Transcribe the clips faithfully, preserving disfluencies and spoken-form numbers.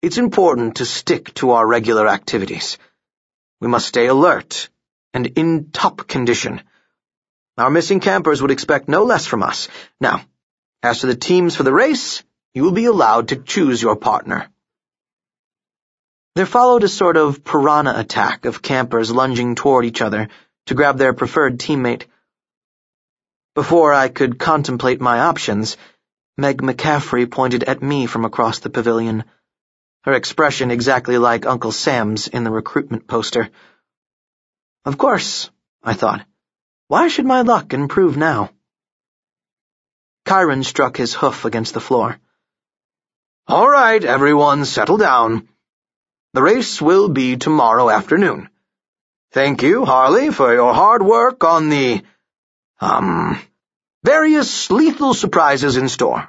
It's important to stick to our regular activities. We must stay alert and in top condition. Our missing campers would expect no less from us. Now, as to the teams for the race, you will be allowed to choose your partner." There followed a sort of piranha attack of campers lunging toward each other to grab their preferred teammate. Before I could contemplate my options, Meg McCaffrey pointed at me from across the pavilion, her expression exactly like Uncle Sam's in the recruitment poster. Of course, I thought. Why should my luck improve now? Chiron struck his hoof against the floor. "All right, everyone, settle down. The race will be tomorrow afternoon. Thank you, Harley, for your hard work on the, um, various lethal surprises in store."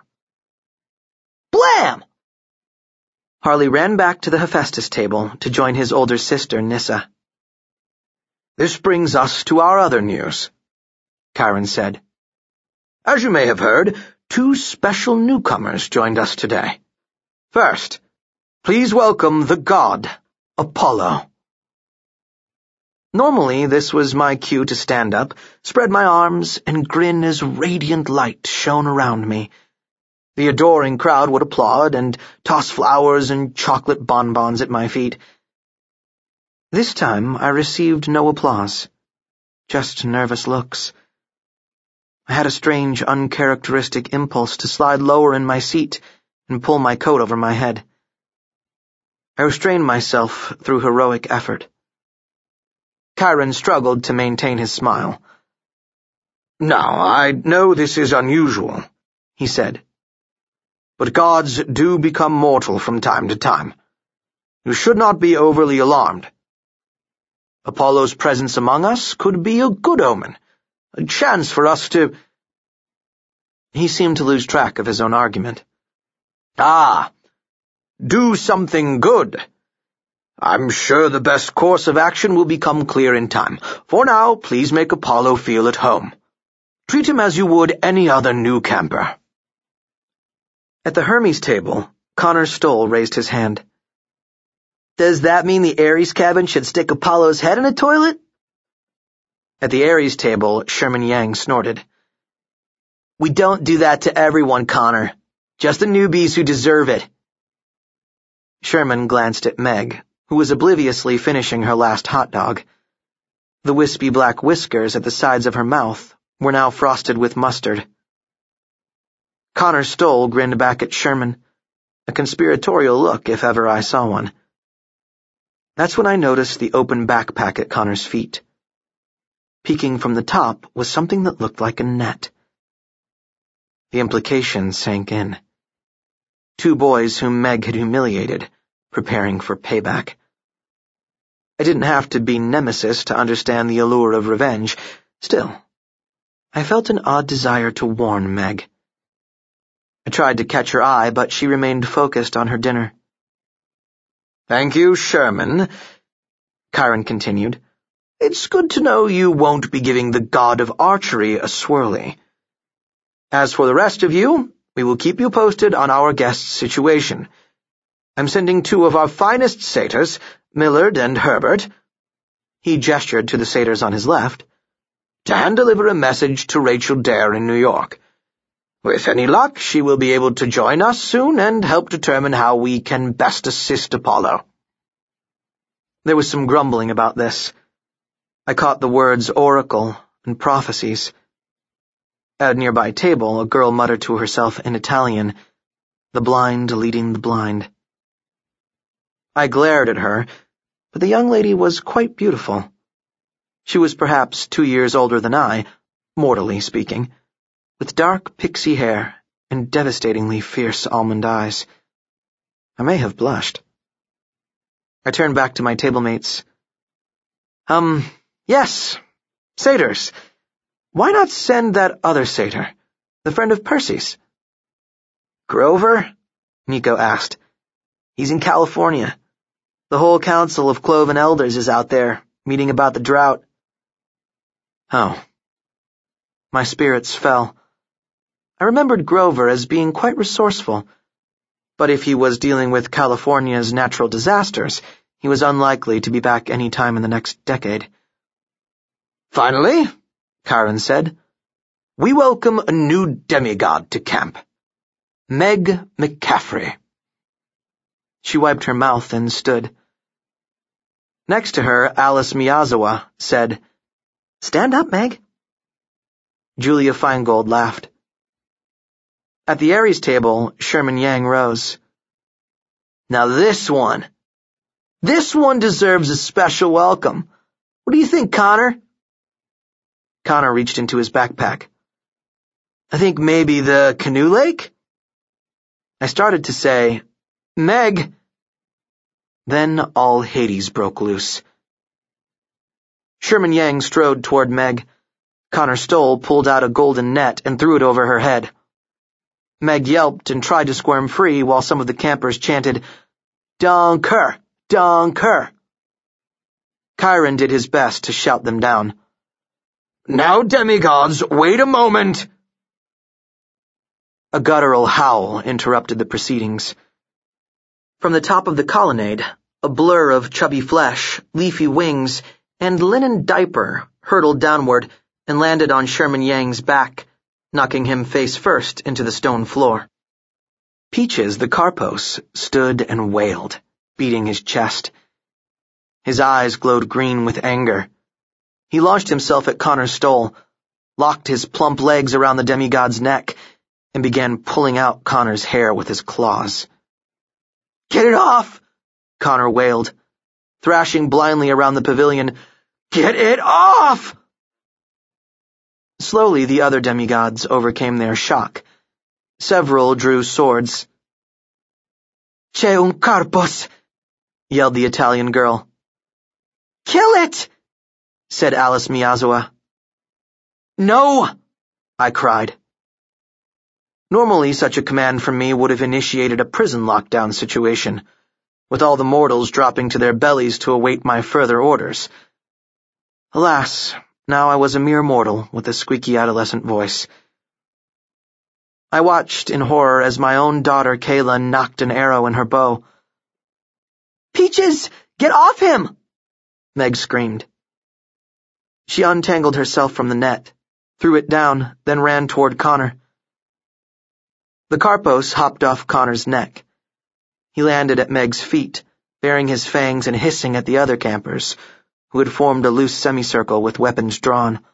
Blam! Harley ran back to the Hephaestus table to join his older sister, Nyssa. "This brings us to our other news," Chiron said. "As you may have heard, two special newcomers joined us today. First, please welcome the god, Apollo." Normally, this was my cue to stand up, spread my arms, and grin as radiant light shone around me. The adoring crowd would applaud and toss flowers and chocolate bonbons at my feet. This time, I received no applause, just nervous looks. I had a strange, uncharacteristic impulse to slide lower in my seat and pull my coat over my head. I restrained myself through heroic effort. Chiron struggled to maintain his smile. "Now, I know this is unusual," he said. "But gods do become mortal from time to time. You should not be overly alarmed. Apollo's presence among us could be a good omen, a chance for us to—" He seemed to lose track of his own argument. "Ah, do something good. I'm sure the best course of action will become clear in time. For now, please make Apollo feel at home. Treat him as you would any other new camper." At the Hermes table, Connor Stoll raised his hand. "Does that mean the Ares cabin should stick Apollo's head in a toilet?" At the Ares table, Sherman Yang snorted. "We don't do that to everyone, Connor. Just the newbies who deserve it." Sherman glanced at Meg, who was obliviously finishing her last hot dog. The wispy black whiskers at the sides of her mouth were now frosted with mustard. Connor Stoll grinned back at Sherman, a conspiratorial look if ever I saw one. That's when I noticed the open backpack at Connor's feet. Peeking from the top was something that looked like a net. The implication sank in. Two boys whom Meg had humiliated, preparing for payback. I didn't have to be Nemesis to understand the allure of revenge. Still, I felt an odd desire to warn Meg. I tried to catch her eye, but she remained focused on her dinner. "Thank you, Sherman," Chiron continued. "It's good to know you won't be giving the god of archery a swirly. As for the rest of you, we will keep you posted on our guest's situation. I'm sending two of our finest satyrs, Millard and Herbert," he gestured to the satyrs on his left, "to hand-deliver a message to Rachel Dare in New York. With any luck, she will be able to join us soon and help determine how we can best assist Apollo." There was some grumbling about this. I caught the words oracle and prophecies. At a nearby table, a girl muttered to herself in Italian, "The blind leading the blind." I glared at her, but the young lady was quite beautiful. She was perhaps two years older than I, mortally speaking, with dark pixie hair and devastatingly fierce almond eyes. I may have blushed. I turned back to my tablemates. Um, yes, satyrs. Why not send that other satyr, the friend of Percy's?" "Grover?" Nico asked. "He's in California. The whole council of Cloven Elders is out there, meeting about the drought." Oh. My spirits fell. I remembered Grover as being quite resourceful. But if he was dealing with California's natural disasters, he was unlikely to be back any time in the next decade. "Finally," Chiron said, "we welcome a new demigod to camp. Meg McCaffrey." She wiped her mouth and stood. Next to her, Alice Miyazawa said, "Stand up, Meg." Julia Feingold laughed. At the Ares table, Sherman Yang rose. "Now this one. This one deserves a special welcome. What do you think, Connor?" Connor reached into his backpack. "I think maybe the Canoe Lake?" I started to say, "Meg." Then all Hades broke loose. Sherman Yang strode toward Meg. Connor Stoll pulled out a golden net and threw it over her head. Meg yelped and tried to squirm free while some of the campers chanted, "Dunker! Dunker!" Chiron did his best to shout them down. "Now, demigods, wait a moment!" A guttural howl interrupted the proceedings. From the top of the colonnade, a blur of chubby flesh, leafy wings, and linen diaper hurtled downward and landed on Sherman Yang's back, knocking him face first into the stone floor. Peaches, the Karpos, stood and wailed, beating his chest. His eyes glowed green with anger. He launched himself at Connor Stoll, locked his plump legs around the demigod's neck, and began pulling out Connor's hair with his claws. "Get it off!" Connor wailed, thrashing blindly around the pavilion. "Get it off!" Slowly the other demigods overcame their shock. Several drew swords. "C'è un Karpos!" yelled the Italian girl. "Kill it!" said Alice Miyazawa. "No!" I cried. Normally such a command from me would have initiated a prison lockdown situation, with all the mortals dropping to their bellies to await my further orders. Alas, now I was a mere mortal with a squeaky adolescent voice. I watched in horror as my own daughter Kayla knocked an arrow in her bow. "Peaches, get off him!" Meg screamed. She untangled herself from the net, threw it down, then ran toward Connor. The Karpos hopped off Connor's neck. He landed at Meg's feet, baring his fangs and hissing at the other campers, who had formed a loose semicircle with weapons drawn.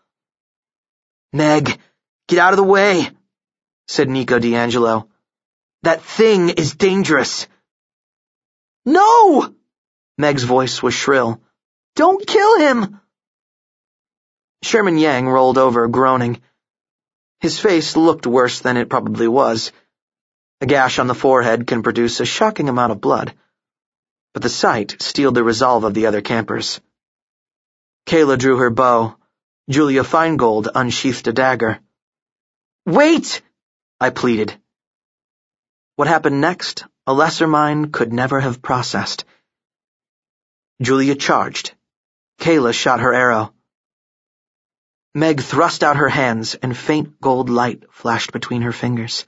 "Meg, get out of the way," said Nico D'Angelo. "That thing is dangerous." "No!" Meg's voice was shrill. "Don't kill him!" Sherman Yang rolled over, groaning. His face looked worse than it probably was. A gash on the forehead can produce a shocking amount of blood, but the sight steeled the resolve of the other campers. Kayla drew her bow. Julia Feingold unsheathed a dagger. "Wait!" I pleaded. What happened next, a lesser mind could never have processed. Julia charged. Kayla shot her arrow. Meg thrust out her hands, and faint gold light flashed between her fingers.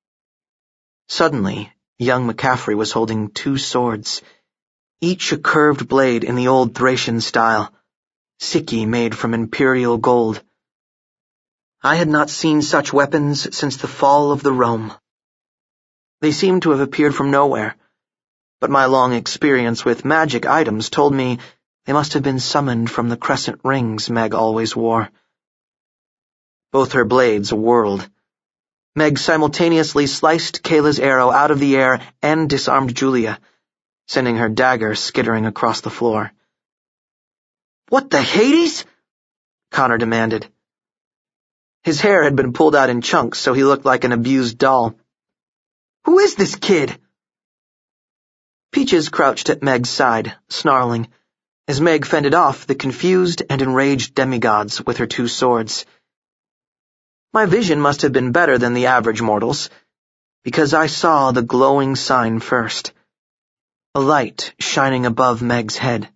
Suddenly, young McCaffrey was holding two swords, each a curved blade in the old Thracian style, Siki made from imperial gold. I had not seen such weapons since the fall of the Rome. They seemed to have appeared from nowhere, but my long experience with magic items told me they must have been summoned from the crescent rings Meg always wore. Both her blades whirled. Meg simultaneously sliced Kayla's arrow out of the air and disarmed Julia, sending her dagger skittering across the floor. "What the Hades?" Connor demanded. His hair had been pulled out in chunks so he looked like an abused doll. "Who is this kid?" Peaches crouched at Meg's side, snarling, as Meg fended off the confused and enraged demigods with her two swords. My vision must have been better than the average mortal's, because I saw the glowing sign first, a light shining above Meg's head.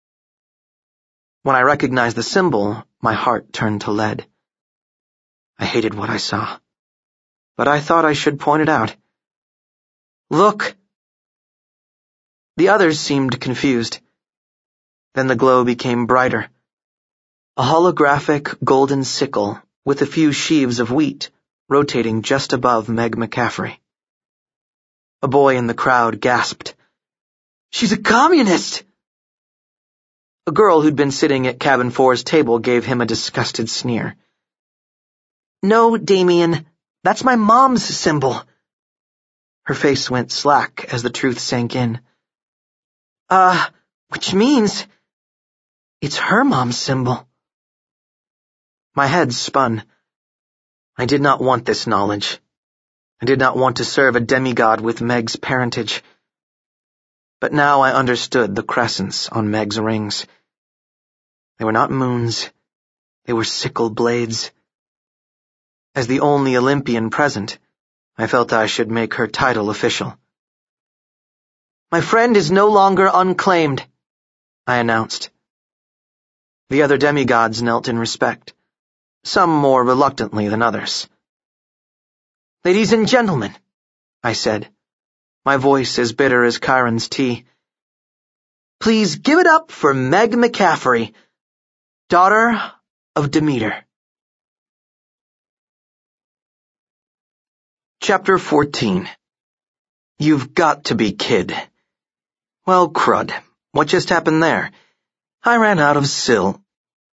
When I recognized the symbol, my heart turned to lead. I hated what I saw, but I thought I should point it out. Look! The others seemed confused. Then the glow became brighter. A holographic golden sickle with a few sheaves of wheat rotating just above Meg McCaffrey. A boy in the crowd gasped, "She's a communist!" A girl who'd been sitting at Cabin Four's table gave him a disgusted sneer. "No, Damien, that's my mom's symbol." Her face went slack as the truth sank in. Uh, which means it's her mom's symbol. My head spun. I did not want this knowledge. I did not want to serve a demigod with Meg's parentage. But now I understood the crescents on Meg's rings. They were not moons. They were sickle blades. As the only Olympian present, I felt I should make her title official. "My friend is no longer unclaimed," I announced. The other demigods knelt in respect, some more reluctantly than others. "Ladies and gentlemen," I said, my voice as bitter as Chiron's tea, "please give it up for Meg McCaffrey, daughter of Demeter." Chapter fourteen. You've got to be kid. Well, crud. What just happened there? I ran out of sill.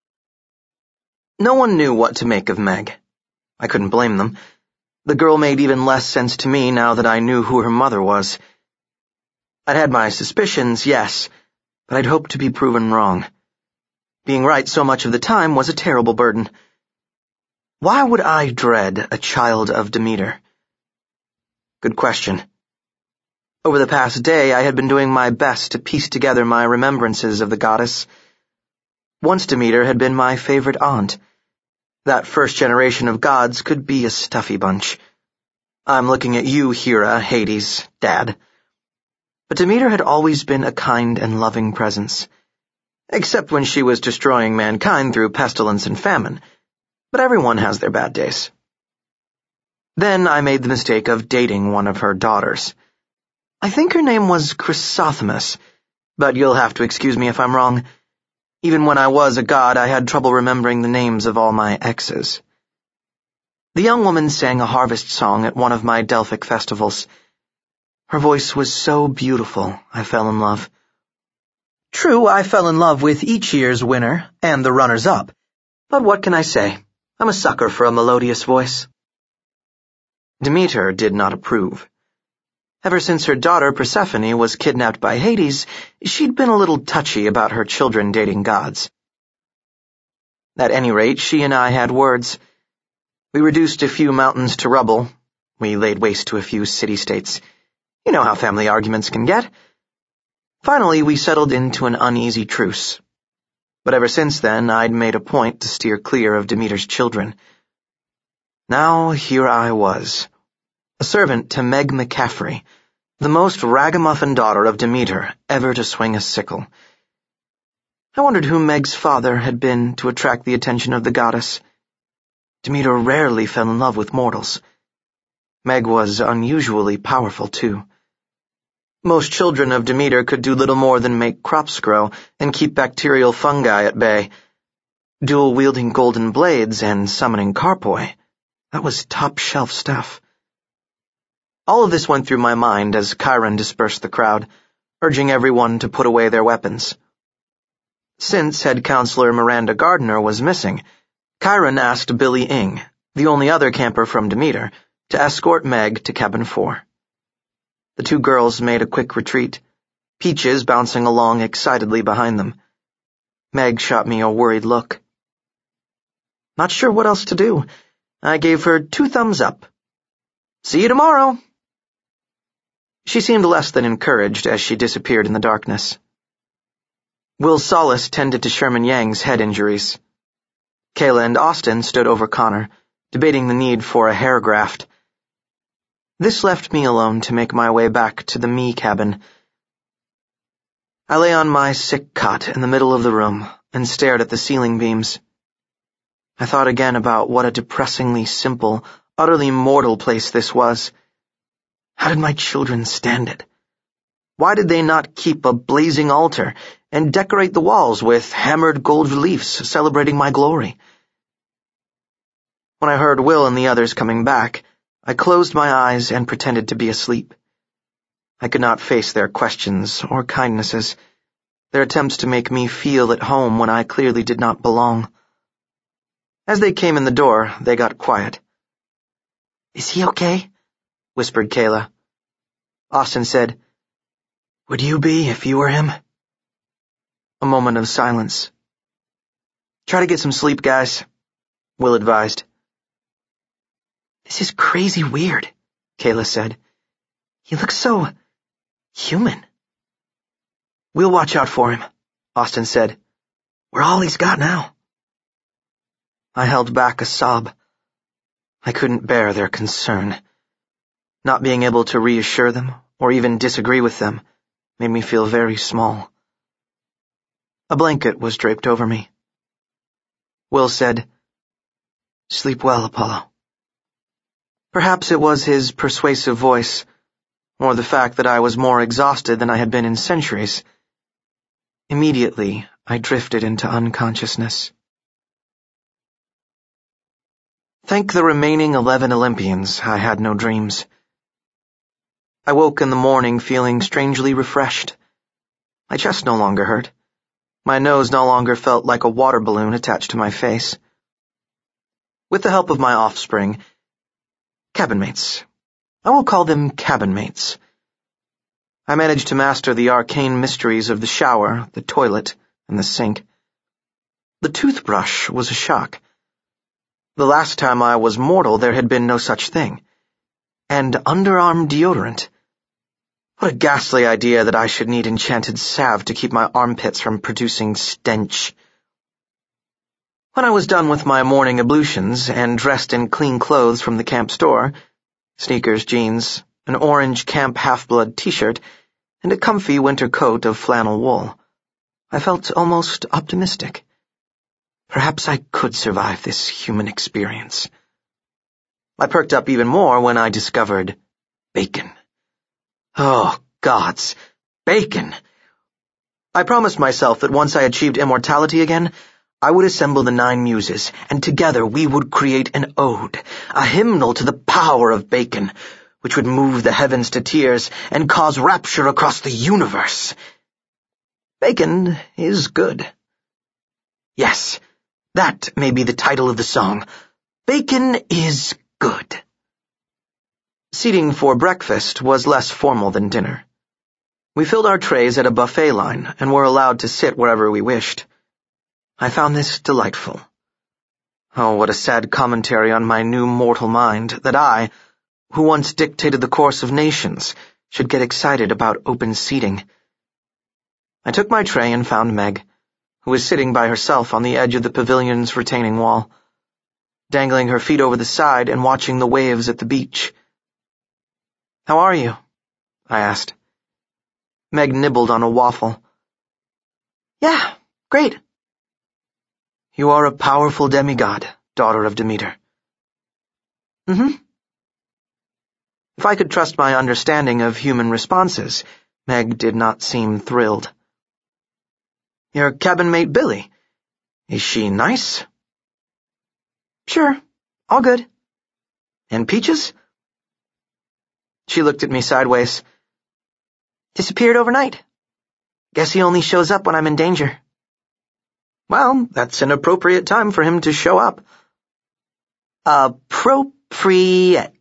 No one knew what to make of Meg. I couldn't blame them. The girl made even less sense to me now that I knew who her mother was. I'd had my suspicions, yes, but I'd hoped to be proven wrong. Being right so much of the time was a terrible burden. Why would I dread a child of Demeter? Good question. Over the past day, I had been doing my best to piece together my remembrances of the goddess. Once Demeter had been my favorite aunt. That first generation of gods could be a stuffy bunch. I'm looking at you, Hera, Hades, Dad. But Demeter had always been a kind and loving presence. Except when she was destroying mankind through pestilence and famine. But everyone has their bad days. Then I made the mistake of dating one of her daughters. I think her name was Chrysothemis, but you'll have to excuse me if I'm wrong. Even when I was a god, I had trouble remembering the names of all my exes. The young woman sang a harvest song at one of my Delphic festivals. Her voice was so beautiful, I fell in love. True, I fell in love with each year's winner and the runners-up, but what can I say? I'm a sucker for a melodious voice. Demeter did not approve. Ever since her daughter Persephone was kidnapped by Hades, she'd been a little touchy about her children dating gods. At any rate, she and I had words. We reduced a few mountains to rubble. We laid waste to a few city-states. You know how family arguments can get. Finally, we settled into an uneasy truce. But ever since then, I'd made a point to steer clear of Demeter's children. Now here I was, a servant to Meg McCaffrey, the most ragamuffin daughter of Demeter ever to swing a sickle. I wondered who Meg's father had been to attract the attention of the goddess. Demeter rarely fell in love with mortals. Meg was unusually powerful, too. Most children of Demeter could do little more than make crops grow and keep bacterial fungi at bay. Dual-wielding golden blades and summoning Carpoi. That was top-shelf stuff. All of this went through my mind as Chiron dispersed the crowd, urging everyone to put away their weapons. Since head counselor Miranda Gardner was missing, Chiron asked Billy Ing, the only other camper from Demeter, to escort Meg to Cabin Four. The two girls made a quick retreat, Peaches bouncing along excitedly behind them. Meg shot me a worried look. Not sure what else to do. I gave her two thumbs up. See you tomorrow. She seemed less than encouraged as she disappeared in the darkness. Will Solace tended to Sherman Yang's head injuries. Kayla and Austin stood over Connor, debating the need for a hair graft. This left me alone to make my way back to the me cabin. I lay on my sick cot in the middle of the room and stared at the ceiling beams. I thought again about what a depressingly simple, utterly mortal place this was. How did my children stand it? Why did they not keep a blazing altar and decorate the walls with hammered gold reliefs celebrating my glory? When I heard Will and the others coming back, I closed my eyes and pretended to be asleep. I could not face their questions or kindnesses, their attempts to make me feel at home when I clearly did not belong. As they came in the door, they got quiet. "Is he okay?" whispered Kayla. Austin said, "Would you be if you were him?" A moment of silence. "Try to get some sleep, guys," Will advised. "This is crazy weird," Kayla said. "He looks so human." "We'll watch out for him," Austin said. "We're all he's got now." I held back a sob. I couldn't bear their concern. Not being able to reassure them, or even disagree with them, made me feel very small. A blanket was draped over me. Will said, "Sleep well, Apollo." Perhaps it was his persuasive voice, or the fact that I was more exhausted than I had been in centuries. Immediately, I drifted into unconsciousness. Thank the remaining eleven Olympians, I had no dreams. I woke in the morning feeling strangely refreshed. My chest no longer hurt. My nose no longer felt like a water balloon attached to my face. With the help of my offspring, cabin mates, I will call them cabin mates, I managed to master the arcane mysteries of the shower, the toilet, and the sink. The toothbrush was a shock. The last time I was mortal, there had been no such thing. And underarm deodorant. What a ghastly idea that I should need enchanted salve to keep my armpits from producing stench. When I was done with my morning ablutions and dressed in clean clothes from the camp store, sneakers, jeans, an orange Camp Half-Blood t-shirt, and a comfy winter coat of flannel wool, I felt almost optimistic. Perhaps I could survive this human experience. I perked up even more when I discovered bacon. Oh, gods, bacon! I promised myself that once I achieved immortality again, I would assemble the nine muses, and together we would create an ode, a hymnal to the power of bacon, which would move the heavens to tears and cause rapture across the universe. Bacon is good. Yes, that may be the title of the song. Bacon is good. Seating for breakfast was less formal than dinner. We filled our trays at a buffet line and were allowed to sit wherever we wished. I found this delightful. Oh, what a sad commentary on my new mortal mind that I, who once dictated the course of nations, should get excited about open seating. I took my tray and found Meg, who was sitting by herself on the edge of the pavilion's retaining wall, dangling her feet over the side and watching the waves at the beach. "How are you?" I asked. Meg nibbled on a waffle. "Yeah, great." "You are a powerful demigod, daughter of Demeter." Mm-hmm. If I could trust my understanding of human responses, Meg did not seem thrilled. "Your cabin mate Billy. Is she nice?" "Sure, all good." "And Peaches?" She looked at me sideways. "Disappeared overnight. Guess he only shows up when I'm in danger." "Well, that's an appropriate time for him to show up." "Appropriate."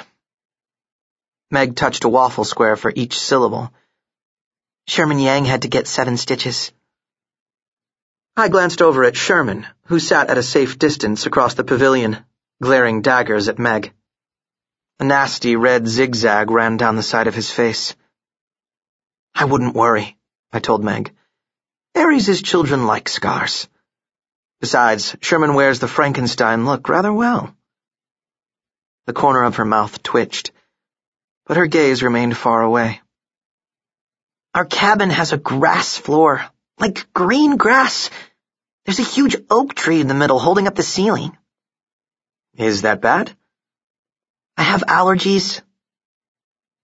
Meg touched a waffle square for each syllable. "Sherman Yang had to get seven stitches." I glanced over at Sherman, who sat at a safe distance across the pavilion, glaring daggers at Meg. A nasty red zigzag ran down the side of his face. "I wouldn't worry," I told Meg. "Ares' children like scars. Besides, Sherman wears the Frankenstein look rather well." The corner of her mouth twitched, but her gaze remained far away. "Our cabin has a grass floor, like green grass. There's a huge oak tree in the middle holding up the ceiling." "Is that bad?" "I have allergies."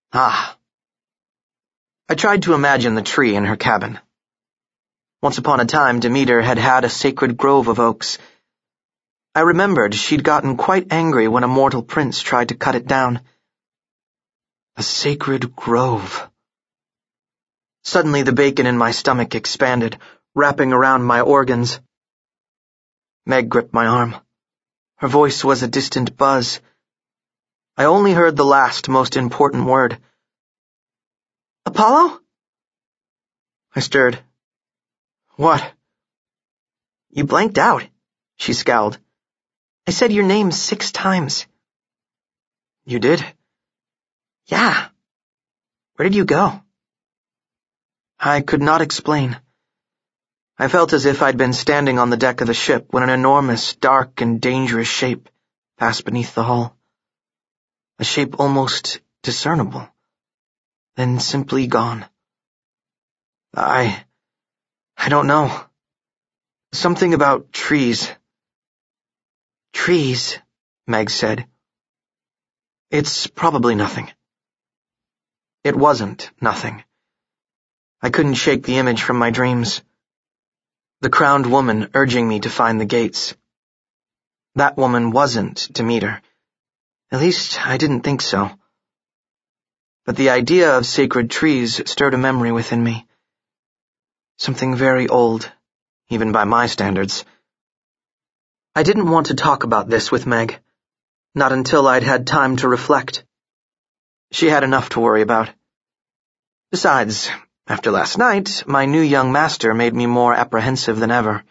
Ah. I tried to imagine the tree in her cabin. Once upon a time, Demeter had had a sacred grove of oaks. I remembered she'd gotten quite angry when a mortal prince tried to cut it down. A sacred grove. Suddenly the bacon in my stomach expanded, wrapping around my organs. Meg gripped my arm. Her voice was a distant buzz. I only heard the last, most important word. Apollo? I stirred. What? You blanked out, she scowled. I said your name six times. You did? Yeah. Where did you go? I could not explain. I felt as if I'd been standing on the deck of the ship when an enormous, dark, and dangerous shape passed beneath the hull. A shape almost discernible, then simply gone. I... I don't know. Something about trees. Trees, Meg said. It's probably nothing. It wasn't nothing. I couldn't shake the image from my dreams. The crowned woman urging me to find the gates. That woman wasn't Demeter. At least, I didn't think so. But the idea of sacred trees stirred a memory within me. Something very old, even by my standards. I didn't want to talk about this with Meg, not until I'd had time to reflect. She had enough to worry about. Besides, after last night, my new young master made me more apprehensive than ever.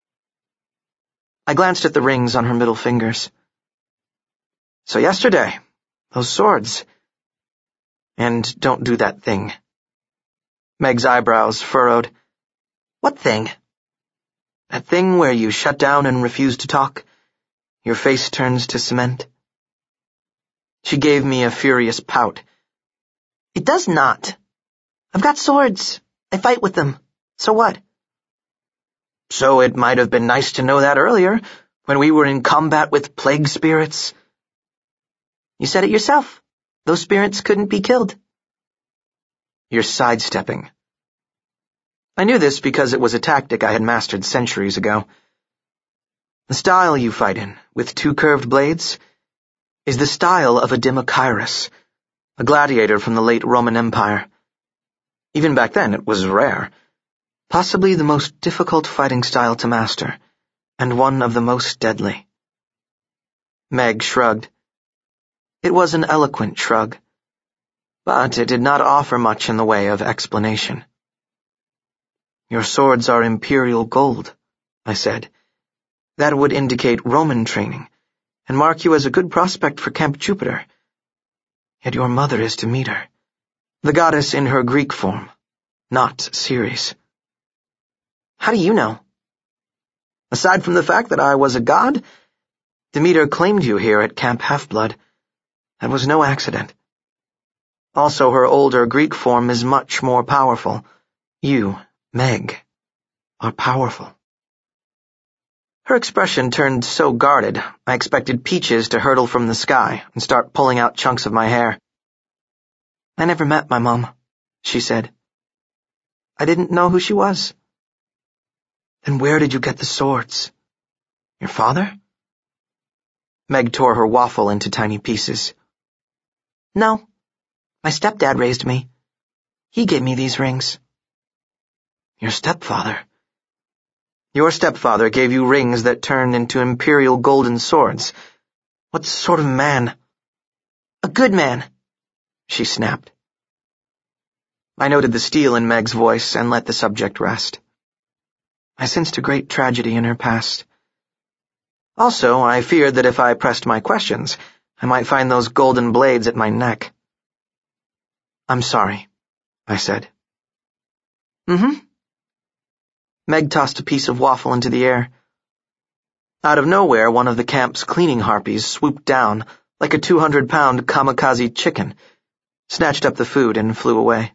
I glanced at the rings on her middle fingers. So yesterday, those swords. And don't do that thing. Meg's eyebrows furrowed. What thing? That thing where you shut down and refuse to talk. Your face turns to cement. She gave me a furious pout. It does not. I've got swords. I fight with them. So what? So it might have been nice to know that earlier, when we were in combat with plague spirits. You said it yourself. Those spirits couldn't be killed. You're sidestepping. I knew this because it was a tactic I had mastered centuries ago. The style you fight in, with two curved blades, is the style of a Demochairus, a gladiator from the late Roman Empire. Even back then it was rare, possibly the most difficult fighting style to master, and one of the most deadly. Meg shrugged. It was an eloquent shrug, but it did not offer much in the way of explanation. Your swords are imperial gold, I said. That would indicate Roman training, and mark you as a good prospect for Camp Jupiter. Yet your mother is Demeter, the goddess in her Greek form, not Ceres. How do you know? Aside from the fact that I was a god, Demeter claimed you here at Camp Half-Blood. That was no accident. Also, her older Greek form is much more powerful. You, Meg, are powerful. Her expression turned so guarded, I expected peaches to hurtle from the sky and start pulling out chunks of my hair. I never met my mom, she said. I didn't know who she was. Then where did you get the swords? Your father? Meg tore her waffle into tiny pieces. No, my stepdad raised me. He gave me these rings. Your stepfather? Your stepfather gave you rings that turned into imperial golden swords. What sort of man? A good man, she snapped. I noted the steel in Meg's voice and let the subject rest. I sensed a great tragedy in her past. Also, I feared that if I pressed my questions, I might find those golden blades at my neck. I'm sorry, I said. Mm-hmm. Meg tossed a piece of waffle into the air. Out of nowhere, one of the camp's cleaning harpies swooped down like a two hundred pound kamikaze chicken, snatched up the food, and flew away.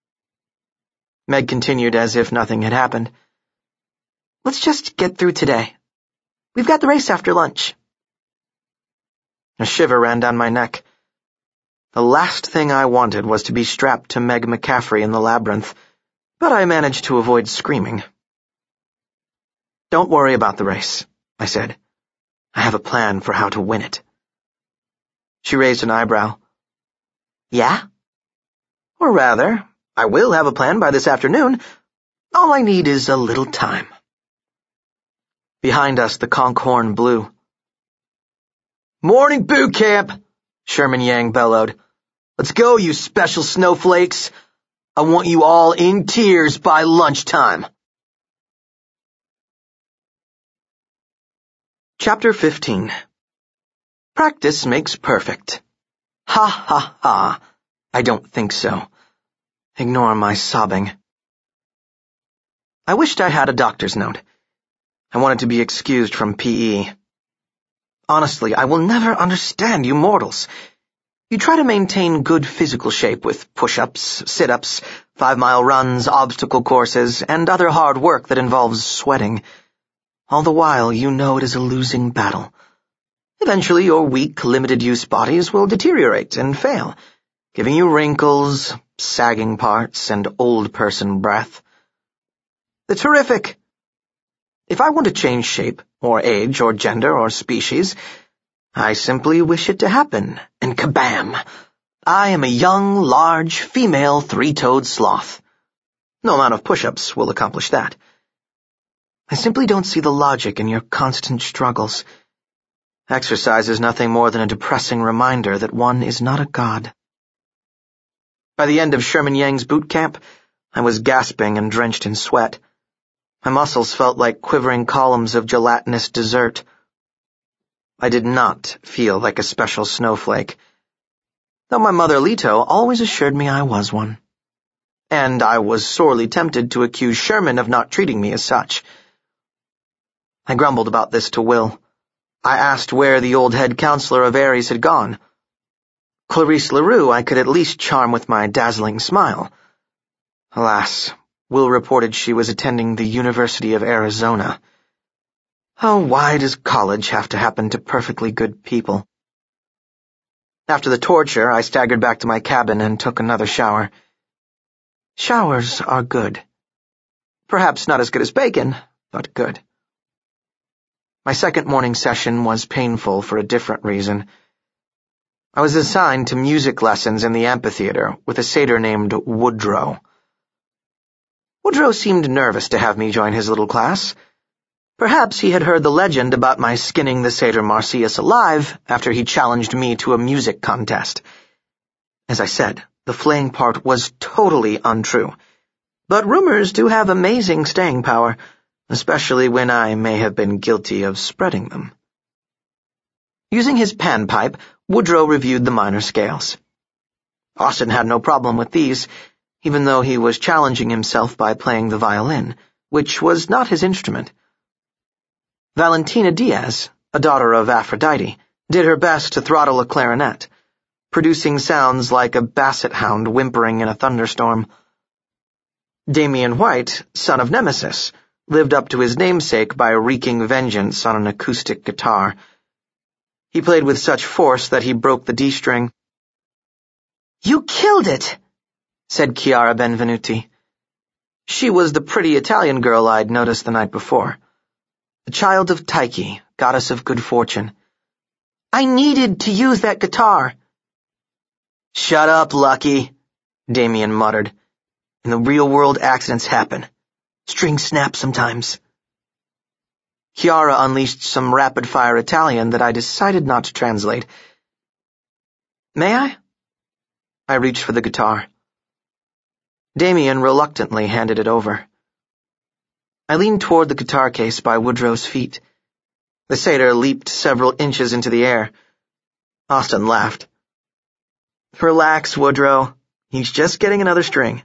Meg continued as if nothing had happened. Let's just get through today. We've got the race after lunch. A shiver ran down my neck. The last thing I wanted was to be strapped to Meg McCaffrey in the labyrinth, but I managed to avoid screaming. "Don't worry about the race," I said. "I have a plan for how to win it." She raised an eyebrow. "Yeah?" "Or rather, I will have a plan by this afternoon. All I need is a little time." Behind us, the conch horn blew. "Morning boot camp!" Sherman Yang bellowed. "Let's go, you special snowflakes. I want you all in tears by lunchtime." Chapter fifteen. Practice makes perfect. Ha ha ha. I don't think so. Ignore my sobbing. I wished I had a doctor's note. I wanted to be excused from P E. Honestly, I will never understand you mortals. You try to maintain good physical shape with push-ups, sit-ups, five-mile runs, obstacle courses, and other hard work that involves sweating. All the while, you know it is a losing battle. Eventually, your weak, limited-use bodies will deteriorate and fail, giving you wrinkles, sagging parts, and old-person breath. It's horrific. If I want to change shape, or age, or gender, or species, I simply wish it to happen, and kabam! I am a young, large, female three-toed sloth. No amount of push-ups will accomplish that. I simply don't see the logic in your constant struggles. Exercise is nothing more than a depressing reminder that one is not a god. By the end of Sherman Yang's boot camp, I was gasping and drenched in sweat. My muscles felt like quivering columns of gelatinous dessert. I did not feel like a special snowflake, though my mother Leto always assured me I was one. And I was sorely tempted to accuse Sherman of not treating me as such. I grumbled about this to Will. I asked where the old head counselor of Ares had gone. Clarice LaRue I could at least charm with my dazzling smile. Alas, Will reported she was attending the University of Arizona. Oh, why does college have to happen to perfectly good people? After the torture, I staggered back to my cabin and took another shower. Showers are good. Perhaps not as good as bacon, but good. My second morning session was painful for a different reason. I was assigned to music lessons in the amphitheater with a satyr named Woodrow. Woodrow seemed nervous to have me join his little class. Perhaps he had heard the legend about my skinning the satyr Marsyas alive after he challenged me to a music contest. As I said, the flaying part was totally untrue. But rumors do have amazing staying power, especially when I may have been guilty of spreading them. Using his panpipe, Woodrow reviewed the minor scales. Austin had no problem with these, even though he was challenging himself by playing the violin, which was not his instrument. Valentina Diaz, a daughter of Aphrodite, did her best to throttle a clarinet, producing sounds like a basset hound whimpering in a thunderstorm. Damian White, son of Nemesis, lived up to his namesake by wreaking vengeance on an acoustic guitar. He played with such force that he broke the D-string. "You killed it," said Chiara Benvenuti. She was the pretty Italian girl I'd noticed the night before. The child of Tyche, goddess of good fortune. "I needed to use that guitar." "Shut up, Lucky," Damian muttered. "In the real world, accidents happen. Strings snap sometimes." Chiara unleashed some rapid-fire Italian that I decided not to translate. "May I?" I reached for the guitar. Damian reluctantly handed it over. I leaned toward the guitar case by Woodrow's feet. The satyr leaped several inches into the air. Austin laughed. "Relax, Woodrow. He's just getting another string."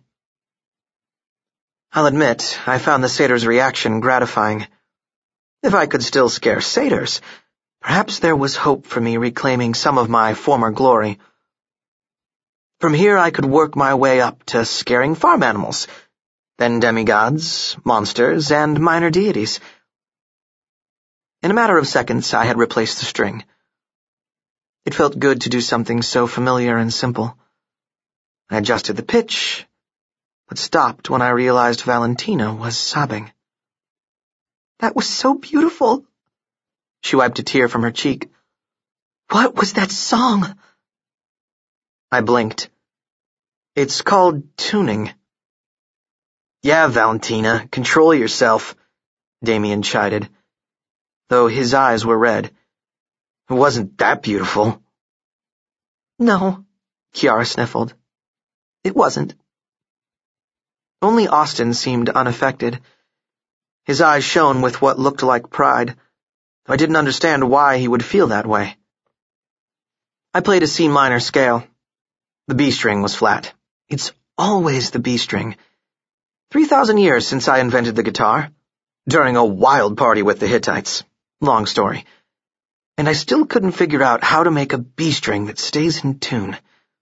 I'll admit, I found the satyr's reaction gratifying. If I could still scare satyrs, perhaps there was hope for me reclaiming some of my former glory. From here I could work my way up to scaring farm animals, then demigods, monsters, and minor deities. In a matter of seconds, I had replaced the string. It felt good to do something so familiar and simple. I adjusted the pitch, but stopped when I realized Valentina was sobbing. That was so beautiful. She wiped a tear from her cheek. What was that song? I blinked. It's called tuning. Yeah, Valentina, control yourself, Damien chided, though his eyes were red. It wasn't that beautiful. No, Kiara sniffled. It wasn't. Only Austin seemed unaffected. His eyes shone with what looked like pride. I didn't understand why he would feel that way. I played a C minor scale. The B string was flat. It's always the B string. Three thousand years since I invented the guitar. During a wild party with the Hittites. Long story. And I still couldn't figure out how to make a B string that stays in tune.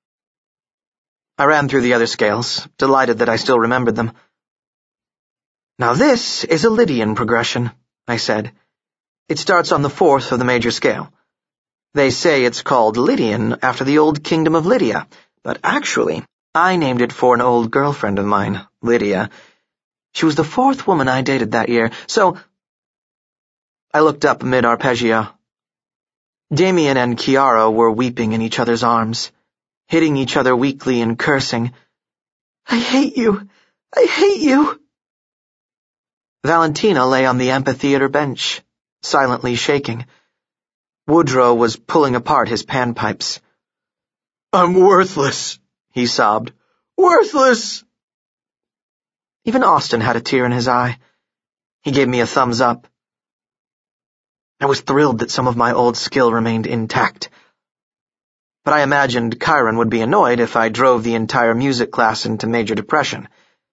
I ran through the other scales, delighted that I still remembered them. Now this is a Lydian progression, I said. It starts on the fourth of the major scale. They say it's called Lydian after the old kingdom of Lydia, but actually, I named it for an old girlfriend of mine, Lydia. She was the fourth woman I dated that year, so... I looked up mid-arpeggio. Damien and Kiara were weeping in each other's arms, hitting each other weakly and cursing. I hate you! I hate you! Valentina lay on the amphitheater bench, silently shaking. Woodrow was pulling apart his panpipes. I'm worthless, he sobbed. Worthless! Even Austin had a tear in his eye. He gave me a thumbs up. I was thrilled that some of my old skill remained intact. But I imagined Chiron would be annoyed if I drove the entire music class into major depression.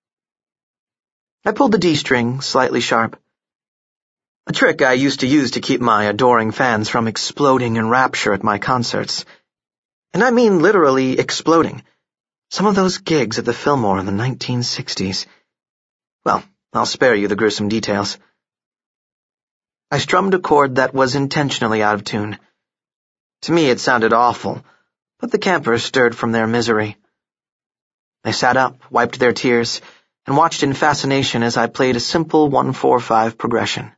I pulled the D string slightly sharp. A trick I used to use to keep my adoring fans from exploding in rapture at my concerts. And I mean literally exploding. Some of those gigs at the Fillmore in the nineteen sixties. Well, I'll spare you the gruesome details. I strummed a chord that was intentionally out of tune. To me it sounded awful, but the campers stirred from their misery. They sat up, wiped their tears, and watched in fascination as I played a simple one four five progression.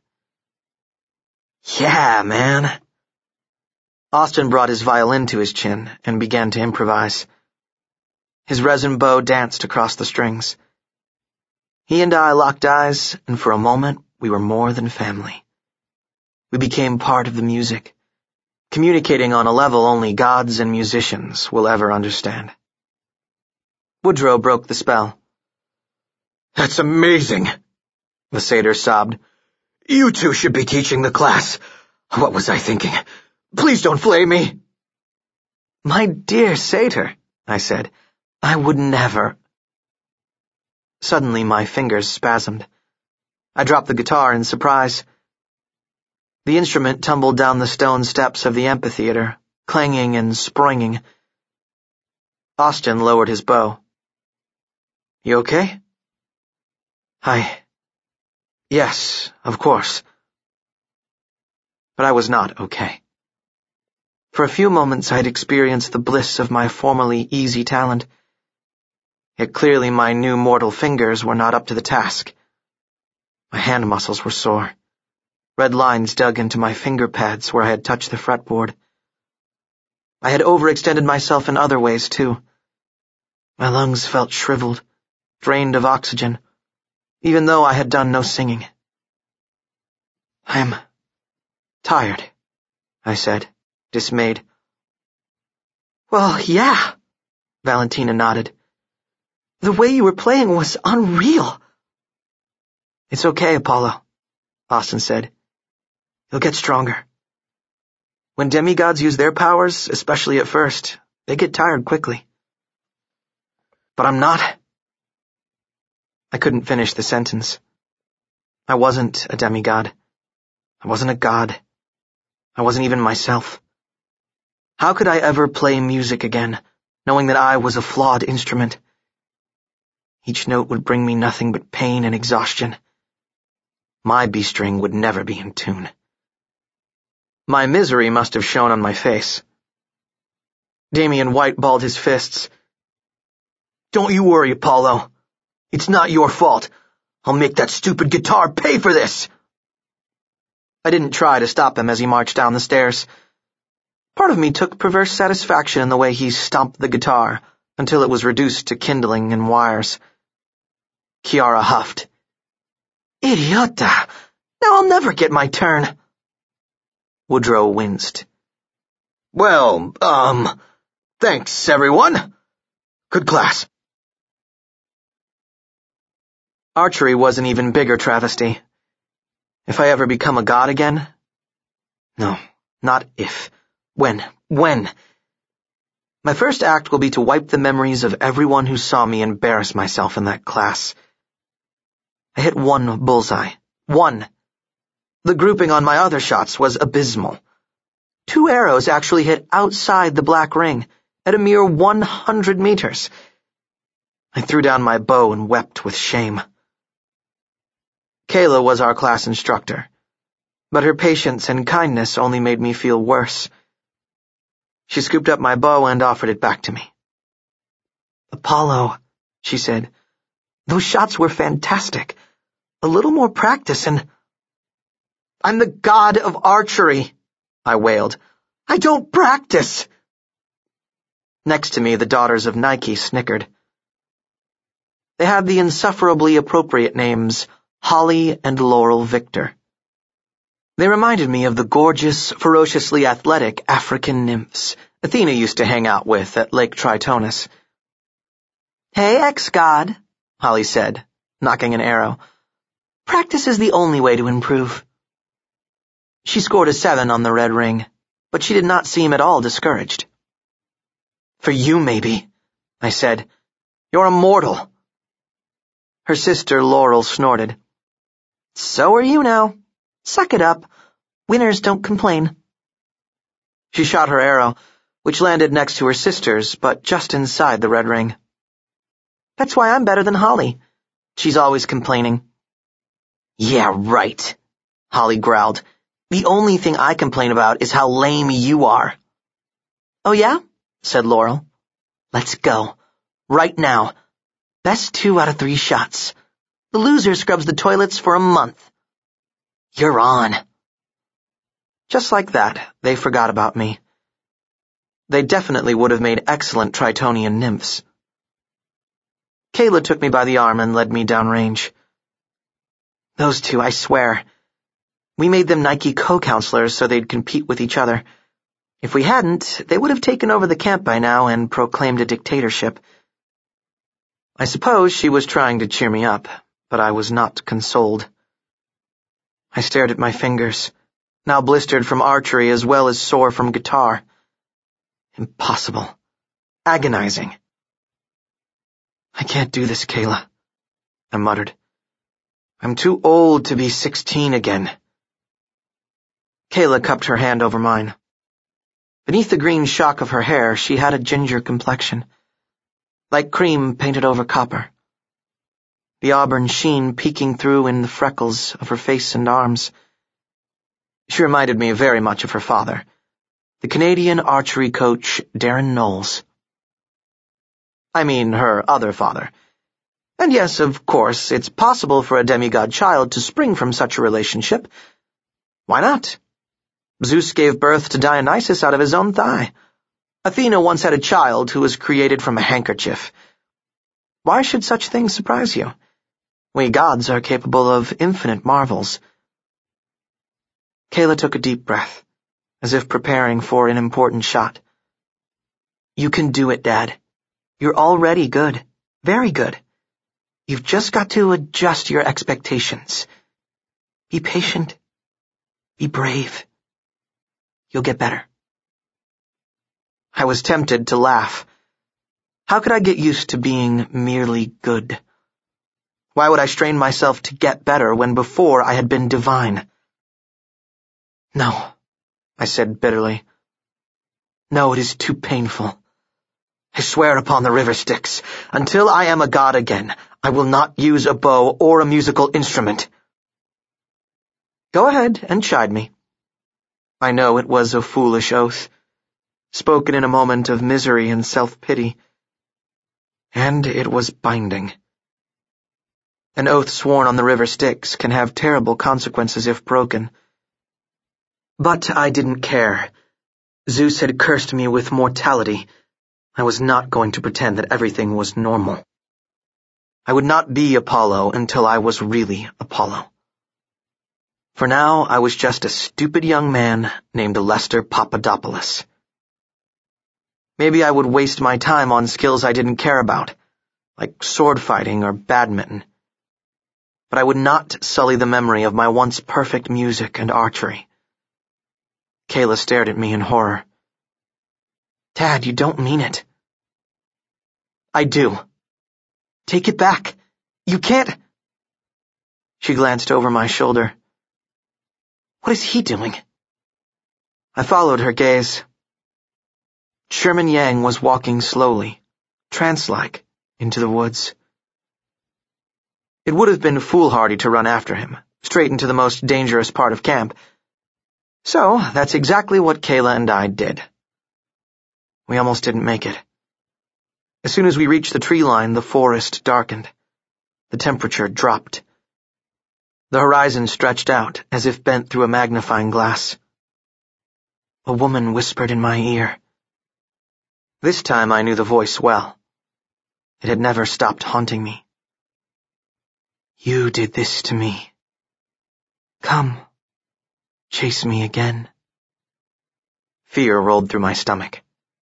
Yeah, man. Austin brought his violin to his chin and began to improvise. His resin bow danced across the strings. He and I locked eyes, and for a moment we were more than family. We became part of the music, communicating on a level only gods and musicians will ever understand. Woodrow broke the spell. That's amazing, the satyr sobbed. You two should be teaching the class. What was I thinking? Please don't flay me. My dear satyr, I said, I would never. Suddenly my fingers spasmed. I dropped the guitar in surprise. The instrument tumbled down the stone steps of the amphitheater, clanging and springing. Austin lowered his bow. You okay? I... Yes, of course. But I was not okay. For a few moments I had experienced the bliss of my formerly easy talent. Yet clearly my new mortal fingers were not up to the task. My hand muscles were sore. Red lines dug into my finger pads where I had touched the fretboard. I had overextended myself in other ways, too. My lungs felt shriveled, drained of oxygen, even though I had done no singing. I'm tired, I said, dismayed. Well, yeah, Valentina nodded. The way you were playing was unreal. It's okay, Apollo, Austin said. You'll get stronger. When demigods use their powers, especially at first, they get tired quickly. But I'm not. I couldn't finish the sentence. I wasn't a demigod. I wasn't a god. I wasn't even myself. How could I ever play music again, knowing that I was a flawed instrument? Each note would bring me nothing but pain and exhaustion. My B string would never be in tune. My misery must have shown on my face. Damian White balled his fists. Don't you worry, Apollo. It's not your fault. I'll make that stupid guitar pay for this. I didn't try to stop him as he marched down the stairs. Part of me took perverse satisfaction in the way he stomped the guitar until it was reduced to kindling and wires. Kiara huffed. Idiota! Now I'll never get my turn. Woodrow winced. Well, um, thanks, everyone. Good class. Archery was an even bigger travesty. If I ever become a god again? No, not if. When? When? My first act will be to wipe the memories of everyone who saw me embarrass myself in that class. I hit one bullseye. One. The grouping on my other shots was abysmal. Two arrows actually hit outside the black ring, at a mere one hundred meters. I threw down my bow and wept with shame. Kayla was our class instructor, but her patience and kindness only made me feel worse. She scooped up my bow and offered it back to me. Apollo, she said, those shots were fantastic. A little more practice and... I'm the god of archery, I wailed. I don't practice. Next to me, the daughters of Nike snickered. They had the insufferably appropriate names Holly and Laurel Victor. They reminded me of the gorgeous, ferociously athletic African nymphs Athena used to hang out with at Lake Tritonis. Hey, ex-god, Holly said, knocking an arrow. Practice is the only way to improve. She scored a seven on the red ring, but she did not seem at all discouraged. For you, maybe, I said. You're immortal. Her sister Laurel snorted. So are you now. Suck it up. Winners don't complain. She shot her arrow, which landed next to her sister's, but just inside the red ring. That's why I'm better than Holly. She's always complaining. Yeah, right, Holly growled. The only thing I complain about is how lame you are. Oh yeah? Said Laurel. Let's go. Right now. Best two out of three shots. The loser scrubs the toilets for a month. You're on. Just like that, they forgot about me. They definitely would have made excellent Tritonian nymphs. Kayla took me by the arm and led me downrange. Those two, I swear. We made them Nike co-counselors so they'd compete with each other. If we hadn't, they would have taken over the camp by now and proclaimed a dictatorship. I suppose she was trying to cheer me up, but I was not consoled. I stared at my fingers, now blistered from archery as well as sore from guitar. Impossible. Agonizing. I can't do this, Kayla, I muttered. I'm too old to be sixteen again. Kayla cupped her hand over mine. Beneath the green shock of her hair, she had a ginger complexion, like cream painted over copper. The auburn sheen peeking through in the freckles of her face and arms. She reminded me very much of her father, the Canadian archery coach Darren Knowles. I mean her other father. And yes, of course, it's possible for a demigod child to spring from such a relationship. Why not? Zeus gave birth to Dionysus out of his own thigh. Athena once had a child who was created from a handkerchief. Why should such things surprise you? We gods are capable of infinite marvels. Kayla took a deep breath, as if preparing for an important shot. You can do it, Dad. You're already good. Very good. You've just got to adjust your expectations. Be patient. Be brave. You'll get better. I was tempted to laugh. How could I get used to being merely good? Why would I strain myself to get better when before I had been divine? No, I said bitterly. No, it is too painful. I swear upon the river Styx, until I am a god again, I will not use a bow or a musical instrument. Go ahead and chide me. I know it was a foolish oath. spoken in a moment of misery and self-pity. And it was binding. An oath sworn on the river Styx can have terrible consequences if broken. But I didn't care. Zeus had cursed me with mortality. I was not going to pretend that everything was normal. I would not be Apollo until I was really Apollo. For now, I was just a stupid young man named Lester Papadopoulos. Maybe I would waste my time on skills I didn't care about, like sword fighting or badminton. But I would not sully the memory of my once perfect music and archery. Kayla stared at me in horror. Dad, you don't mean it. I do. Take it back. You can't. She glanced over my shoulder. What is he doing? I followed her gaze. Sherman Yang was walking slowly, trance-like, into the woods. It would have been foolhardy to run after him, straight into the most dangerous part of camp. So that's exactly what Kayla and I did. We almost didn't make it. As soon as we reached the tree line, the forest darkened. The temperature dropped. The horizon stretched out, as if bent through a magnifying glass. A woman whispered in my ear. This time I knew the voice well. It had never stopped haunting me. You did this to me. Come, chase me again. Fear rolled through my stomach.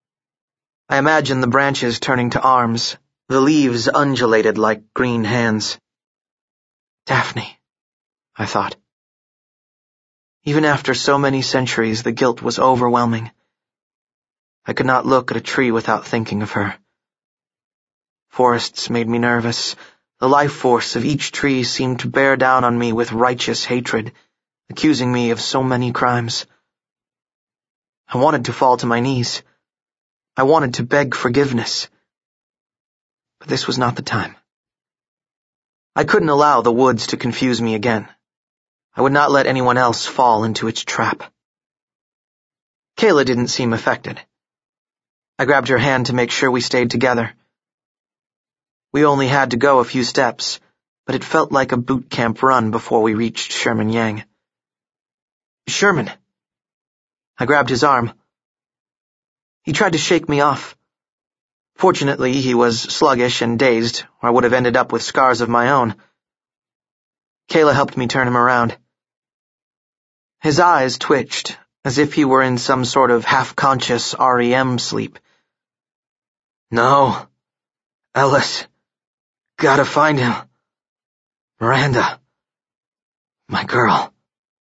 I imagined the branches turning to arms, the leaves undulated like green hands. Daphne, I thought. Even after so many centuries, the guilt was overwhelming. I could not look at a tree without thinking of her. Forests made me nervous. The life force of each tree seemed to bear down on me with righteous hatred, accusing me of so many crimes. I wanted to fall to my knees. I wanted to beg forgiveness. But this was not the time. I couldn't allow the woods to confuse me again. I would not let anyone else fall into its trap. Kayla didn't seem affected. I grabbed her hand to make sure we stayed together. We only had to go a few steps, but it felt like a boot camp run before we reached Sherman Yang. Sherman! I grabbed his arm. He tried to shake me off. Fortunately, he was sluggish and dazed, or I would have ended up with scars of my own. Kayla helped me turn him around. His eyes twitched, as if he were in some sort of half-conscious R E M sleep. No. Ellis. Gotta find him. Miranda. My girl.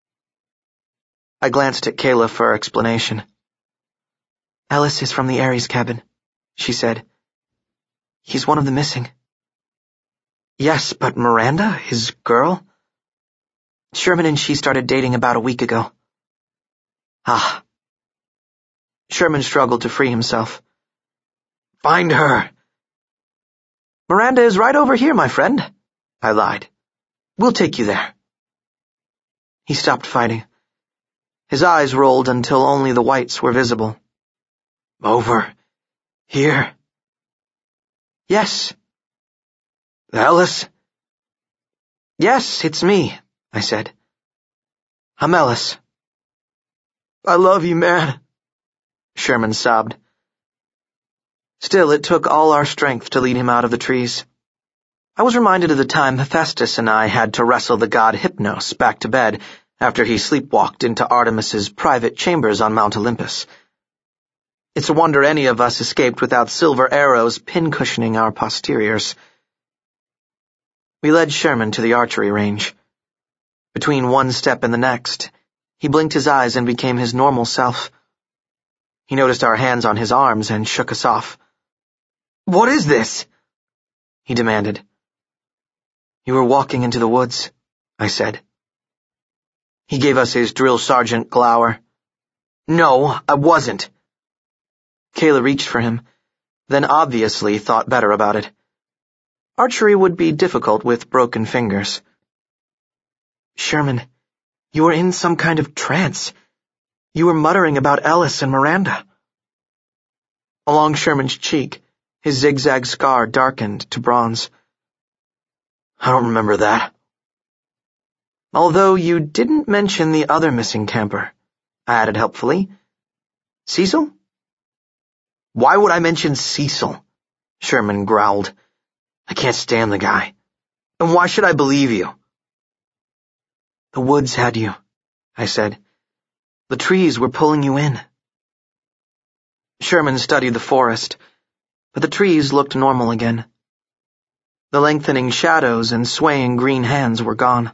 I glanced at Kayla for explanation. Ellis is from the Ares cabin, she said. He's one of the missing. Yes, but Miranda, his girl? Sherman and she started dating about a week ago. Ah. Sherman struggled to free himself. Find her. Miranda is right over here, my friend, I lied. We'll take you there. He stopped fighting. His eyes rolled until only the whites were visible. Over here? Yes. Ellis? Yes, it's me, I said. I'm Ellis. I love you, man, Sherman sobbed. Still, it took all our strength to lead him out of the trees. I was reminded of the time Hephaestus and I had to wrestle the god Hypnos back to bed after he sleepwalked into Artemis's private chambers on Mount Olympus. It's a wonder any of us escaped without silver arrows pincushioning our posteriors. We led Sherman to the archery range. Between one step and the next, he blinked his eyes and became his normal self. He noticed our hands on his arms and shook us off. What is this? He demanded. You were walking into the woods, I said. He gave us his drill sergeant glower. No, I wasn't. Kayla reached for him, then obviously thought better about it. Archery would be difficult with broken fingers. Sherman, you were in some kind of trance. You were muttering about Ellis and Miranda. Along Sherman's cheek, his zigzag scar darkened to bronze. I don't remember that. Although you didn't mention the other missing camper, I added helpfully. Cecil? Why would I mention Cecil? Sherman growled. I can't stand the guy. And why should I believe you? The woods had you, I said. The trees were pulling you in. Sherman studied the forest, but the trees looked normal again. The lengthening shadows and swaying green hands were gone.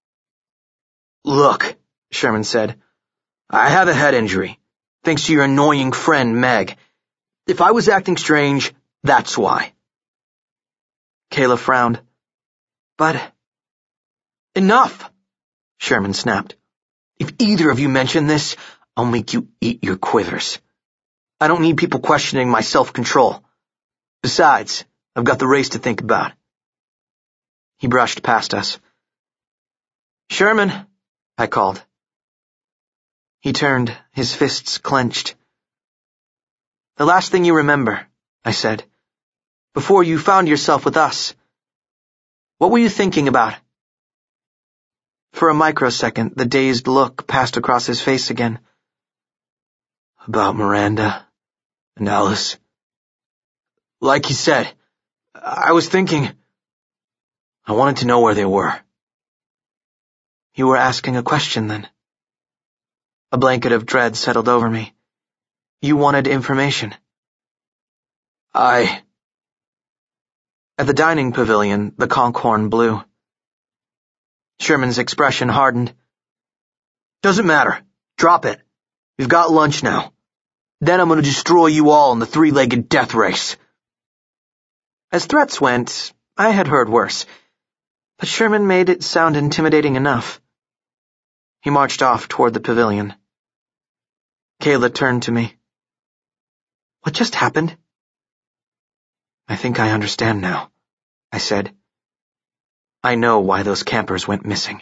Look, Sherman said, I have a head injury, thanks to your annoying friend Meg. If I was acting strange, that's why. Kayla frowned. But... Enough, Sherman snapped. If either of you mention this, I'll make you eat your quivers. I don't need people questioning my self-control. Besides, I've got the race to think about. He brushed past us. Sherman, I called. He turned, his fists clenched. The last thing you remember, I said, before you found yourself with us. What were you thinking about? For a microsecond, the dazed look passed across his face again. About Miranda and Alice. Like he said, I was thinking... I wanted to know where they were. You were asking a question, then. A blanket of dread settled over me. You wanted information. I... At the dining pavilion, the conch horn blew. Sherman's expression hardened. Doesn't matter. Drop it. We've got lunch now. Then I'm going to destroy you all in the three-legged death race. As threats went, I had heard worse, but Sherman made it sound intimidating enough. He marched off toward the pavilion. Kayla turned to me. What just happened? I think I understand now, I said. I know why those campers went missing.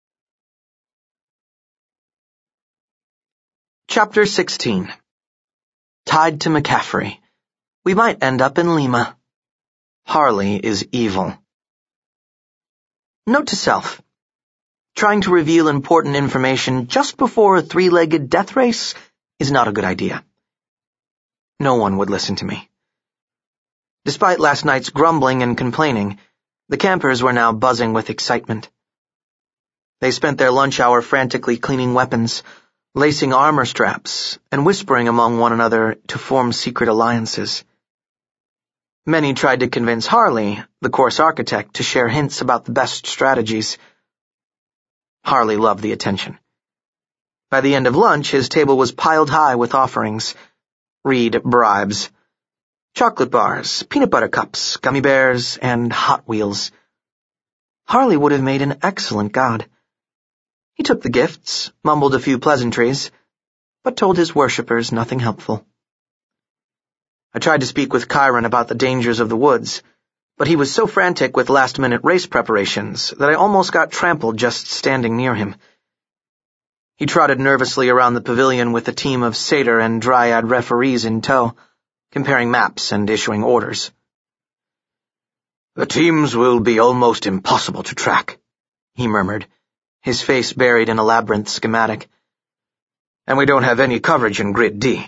Chapter sixteen. Tied to McCaffrey. We might end up in Lima. Harley is evil. Note to self. Trying to reveal important information just before a three-legged death race is not a good idea. No one would listen to me. Despite last night's grumbling and complaining, the campers were now buzzing with excitement. They spent their lunch hour frantically cleaning weapons, lacing armor straps, and whispering among one another to form secret alliances. Many tried to convince Harley, the course architect, to share hints about the best strategies. Harley loved the attention. By the end of lunch, his table was piled high with offerings. Read bribes. Chocolate bars, peanut butter cups, gummy bears, and Hot Wheels. Harley would have made an excellent god. He took the gifts, mumbled a few pleasantries, but told his worshippers nothing helpful. I tried to speak with Chiron about the dangers of the woods, but he was so frantic with last-minute race preparations that I almost got trampled just standing near him. He trotted nervously around the pavilion with a team of satyr and dryad referees in tow, comparing maps and issuing orders. The teams will be almost impossible to track, he murmured, his face buried in a labyrinth schematic. And we don't have any coverage in Grid D.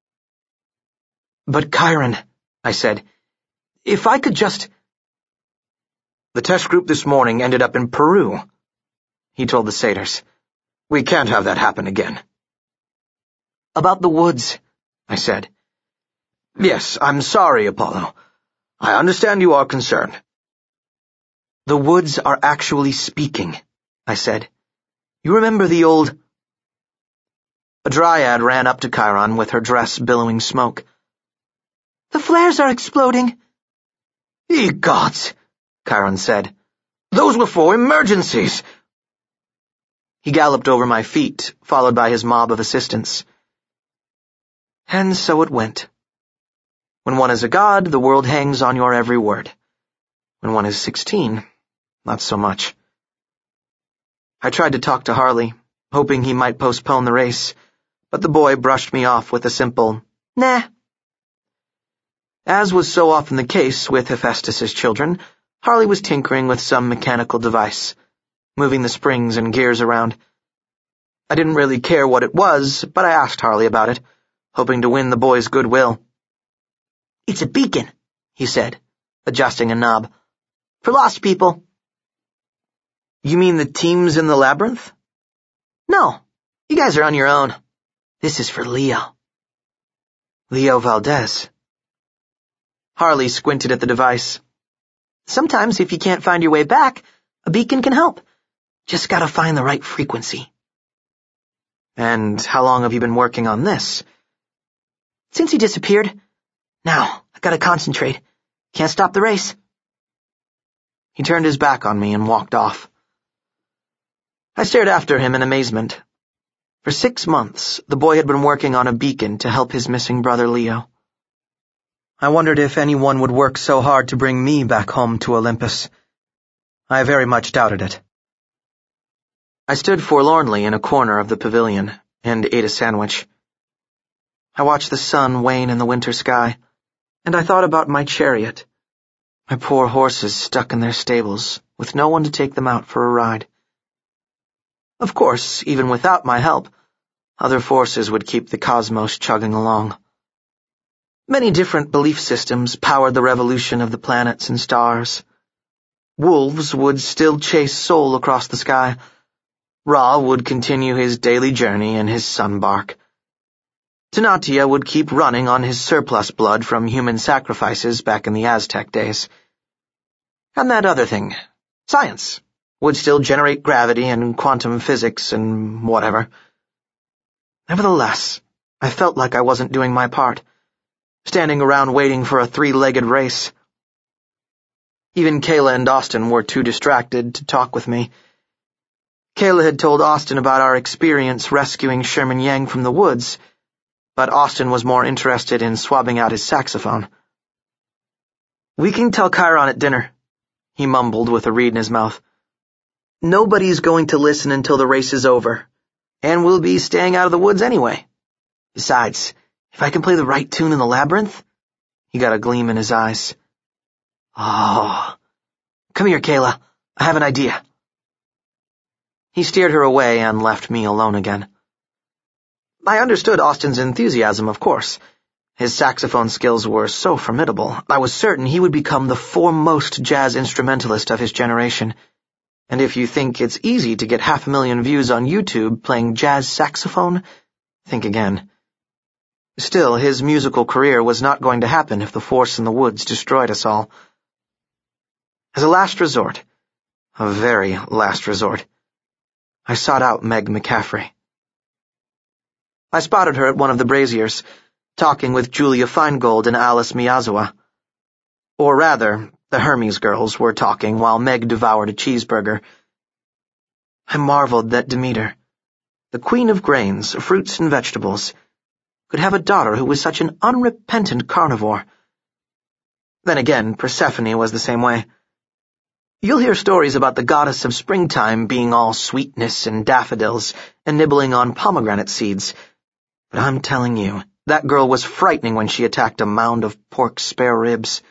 But Chiron, I said, if I could just... The test group this morning ended up in Peru, he told the satyrs. We can't have that happen again. About the woods, I said. Yes, I'm sorry, Apollo. I understand you are concerned. The woods are actually speaking, I said. You remember the old... A dryad ran up to Chiron with her dress billowing smoke. The flares are exploding. Ye gods, Chiron said. Those were for emergencies. He galloped over my feet, followed by his mob of assistants. And so it went. When one is a god, the world hangs on your every word. When one is sixteen, not so much. I tried to talk to Harley, hoping he might postpone the race, but the boy brushed me off with a simple, nah. As was so often the case with Hephaestus's children, Harley was tinkering with some mechanical device, moving the springs and gears around. I didn't really care what it was, but I asked Harley about it, hoping to win the boy's goodwill. "It's a beacon," he said, adjusting a knob. "For lost people." "You mean the teams in the labyrinth?" "No, you guys are on your own. This is for Leo." "Leo Valdez." Harley squinted at the device. "Sometimes if you can't find your way back, a beacon can help. Just gotta find the right frequency." "And how long have you been working on this?" "Since he disappeared. Now, I gotta concentrate. Can't stop the race." He turned his back on me and walked off. I stared after him in amazement. For six months, the boy had been working on a beacon to help his missing brother Leo. I wondered if anyone would work so hard to bring me back home to Olympus. I very much doubted it. I stood forlornly in a corner of the pavilion and ate a sandwich. I watched the sun wane in the winter sky, and I thought about my chariot, my poor horses stuck in their stables, with no one to take them out for a ride. Of course, even without my help, other forces would keep the cosmos chugging along. Many different belief systems powered the revolution of the planets and stars. Wolves would still chase Sol across the sky. Ra would continue his daily journey in his sunbark. Tenotia would keep running on his surplus blood from human sacrifices back in the Aztec days. And that other thing, science, would still generate gravity and quantum physics and whatever. Nevertheless, I felt like I wasn't doing my part, standing around waiting for a three-legged race. Even Kayla and Austin were too distracted to talk with me. Kayla had told Austin about our experience rescuing Sherman Yang from the woods, but Austin was more interested in swabbing out his saxophone. "We can tell Chiron at dinner," he mumbled with a reed in his mouth. "Nobody's going to listen until the race is over, and we'll be staying out of the woods anyway. Besides, if I can play the right tune in the labyrinth..." He got a gleam in his eyes. "Oh, come here, Kayla. I have an idea." He steered her away and left me alone again. I understood Austin's enthusiasm, of course. His saxophone skills were so formidable, I was certain he would become the foremost jazz instrumentalist of his generation. And if you think it's easy to get half a million views on YouTube playing jazz saxophone, think again. Still, his musical career was not going to happen if the force in the woods destroyed us all. As a last resort, a very last resort, I sought out Meg McCaffrey. I spotted her at one of the braziers, talking with Julia Feingold and Alice Miyazawa. Or rather, the Hermes girls were talking while Meg devoured a cheeseburger. I marveled that Demeter, the queen of grains, fruits, and vegetables, could have a daughter who was such an unrepentant carnivore. Then again, Persephone was the same way. You'll hear stories about the goddess of springtime being all sweetness and daffodils and nibbling on pomegranate seeds, but I'm telling you, that girl was frightening when she attacked a mound of pork spare ribs.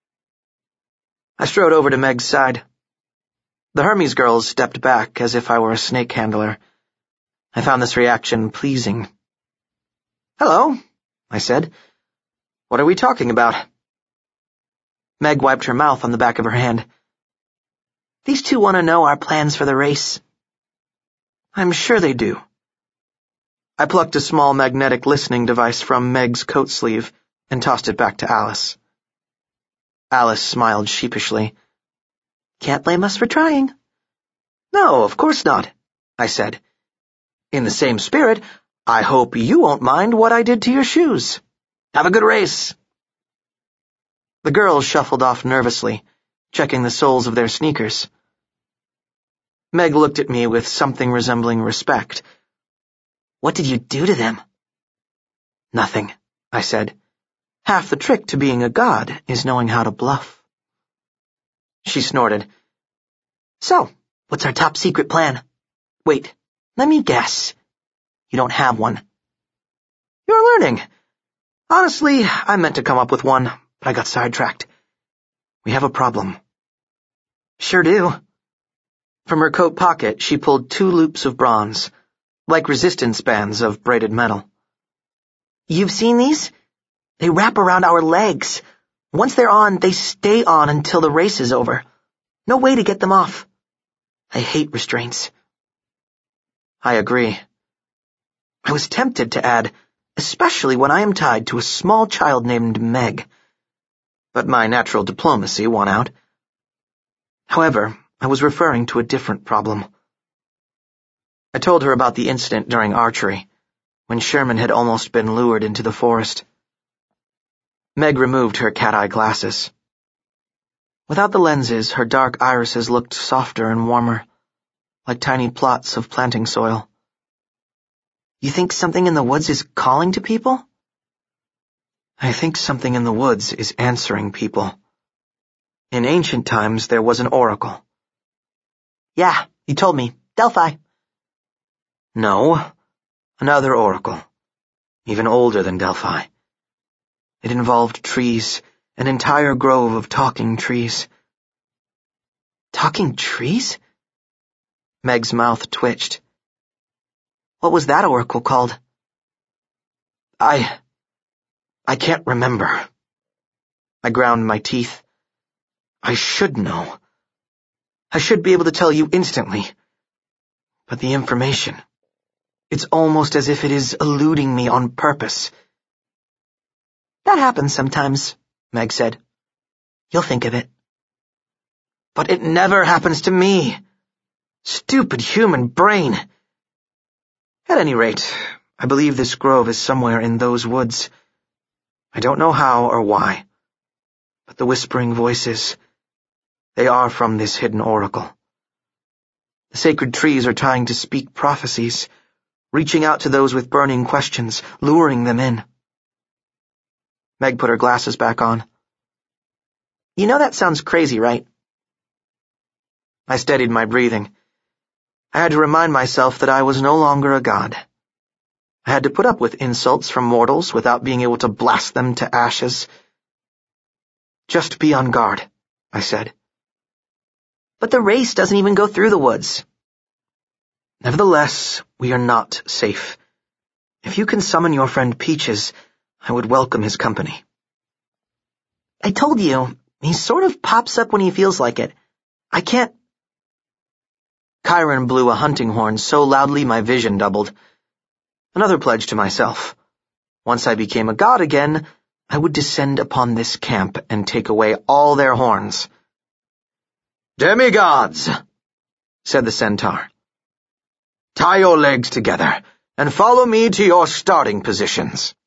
I strode over to Meg's side. The Hermes girls stepped back as if I were a snake handler. I found this reaction pleasing. "Hello," I said. "What are we talking about?" Meg wiped her mouth on the back of her hand. "These two want to know our plans for the race." "I'm sure they do." I plucked a small magnetic listening device from Meg's coat sleeve and tossed it back to Alice. Alice smiled sheepishly. "Can't blame us for trying." "No, of course not," I said. "In the same spirit, I hope you won't mind what I did to your shoes. Have a good race." The girls shuffled off nervously, checking the soles of their sneakers. Meg looked at me with something resembling respect. "What did you do to them?" "Nothing," I said. "Half the trick to being a god is knowing how to bluff." She snorted. "So, what's our top secret plan? Wait, let me guess. You don't have one." "You're learning. Honestly, I meant to come up with one, but I got sidetracked. We have a problem. Sure do. From her coat pocket, she pulled two loops of bronze, like resistance bands of braided metal. You've seen these? They wrap around our legs. Once they're on, they stay on until the race is over. No way to get them off. I hate restraints. I agree. I was tempted to add, especially when I am tied to a small child named Meg. But my natural diplomacy won out. However, I was referring to a different problem. I told her about the incident during archery, when Sherman had almost been lured into the forest. Meg removed her cat-eye glasses. Without the lenses, her dark irises looked softer and warmer, like tiny plots of planting soil. You think something in the woods is calling to people? I think something in the woods is answering people. In ancient times, there was an oracle. Yeah, you told me. Delphi. No, another oracle, even older than Delphi. It involved trees, an entire grove of talking trees. Talking trees? Meg's mouth twitched. What was that oracle called? I... I can't remember. I ground my teeth. I should know. I should be able to tell you instantly. But the information... It's almost as if it is eluding me on purpose. That happens sometimes, Meg said. You'll think of it. But it never happens to me. Stupid human brain. At any rate, I believe this grove is somewhere in those woods. I don't know how or why. But the whispering voices, they are from this hidden oracle. The sacred trees are trying to speak prophecies, reaching out to those with burning questions, luring them in. Meg put her glasses back on. You know that sounds crazy, right? I steadied my breathing. I had to remind myself that I was no longer a god. I had to put up with insults from mortals without being able to blast them to ashes. Just be on guard, I said. But the race doesn't even go through the woods. Nevertheless, we are not safe. If you can summon your friend Peaches, I would welcome his company. I told you, he sort of pops up when he feels like it. I can't... Chiron blew a hunting horn so loudly my vision doubled. Another pledge to myself. Once I became a god again, I would descend upon this camp and take away all their horns. Demigods, said the centaur. Tie your legs together and follow me to your starting positions.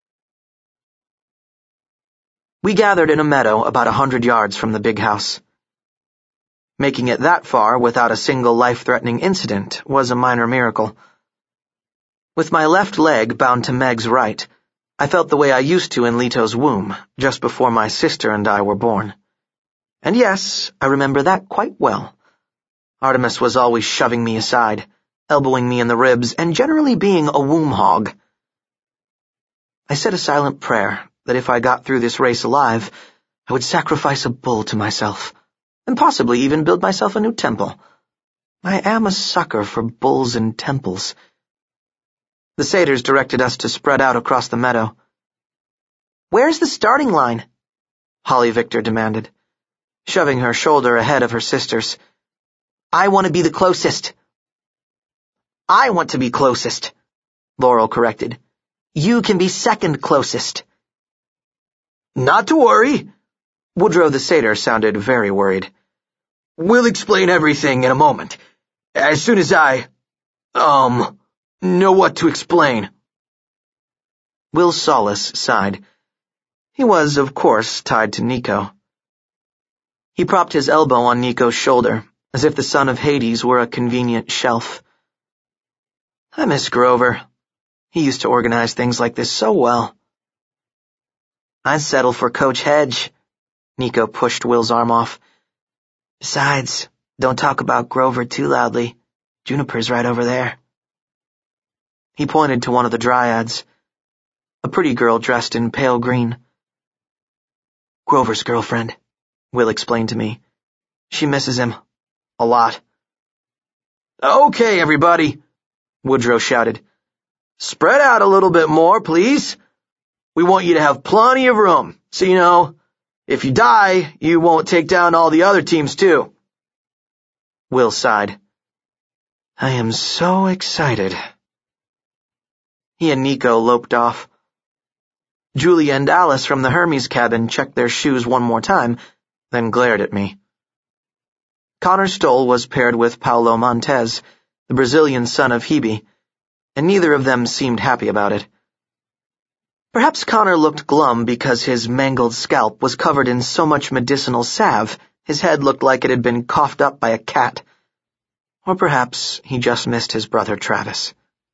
We gathered in a meadow about a hundred yards from the big house. Making it that far without a single life-threatening incident was a minor miracle. With my left leg bound to Meg's right, I felt the way I used to in Leto's womb, just before my sister and I were born. And yes, I remember that quite well. Artemis was always shoving me aside, elbowing me in the ribs, and generally being a womb hog. I said a silent prayer that if I got through this race alive, I would sacrifice a bull to myself, and possibly even build myself a new temple. I am a sucker for bulls and temples. The satyrs directed us to spread out across the meadow. Where's the starting line? Holly Victor demanded, shoving her shoulder ahead of her sister's. I want to be the closest. I want to be closest, Laurel corrected. You can be second closest. Not to worry. Woodrow the satyr sounded very worried. We'll explain everything in a moment. As soon as I, um, know what to explain. Will Solace sighed. He was, of course, tied to Nico. He propped his elbow on Nico's shoulder, as if the son of Hades were a convenient shelf. I miss Grover. He used to organize things like this so well. I'd settle for Coach Hedge. Nico pushed Will's arm off. Besides, don't talk about Grover too loudly. Juniper's right over there. He pointed to one of the dryads, a pretty girl dressed in pale green. Grover's girlfriend, Will explained to me. She misses him. A lot. Okay, everybody, Woodrow shouted. Spread out a little bit more, please. We want you to have plenty of room, so you know, if you die, you won't take down all the other teams too. Will sighed. I am so excited. He and Nico loped off. Julie and Alice from the Hermes cabin checked their shoes one more time, then glared at me. Connor Stoll was paired with Paulo Montez, the Brazilian son of Hebe, and neither of them seemed happy about it. Perhaps Connor looked glum because his mangled scalp was covered in so much medicinal salve his head looked like it had been coughed up by a cat. Or perhaps he just missed his brother Travis.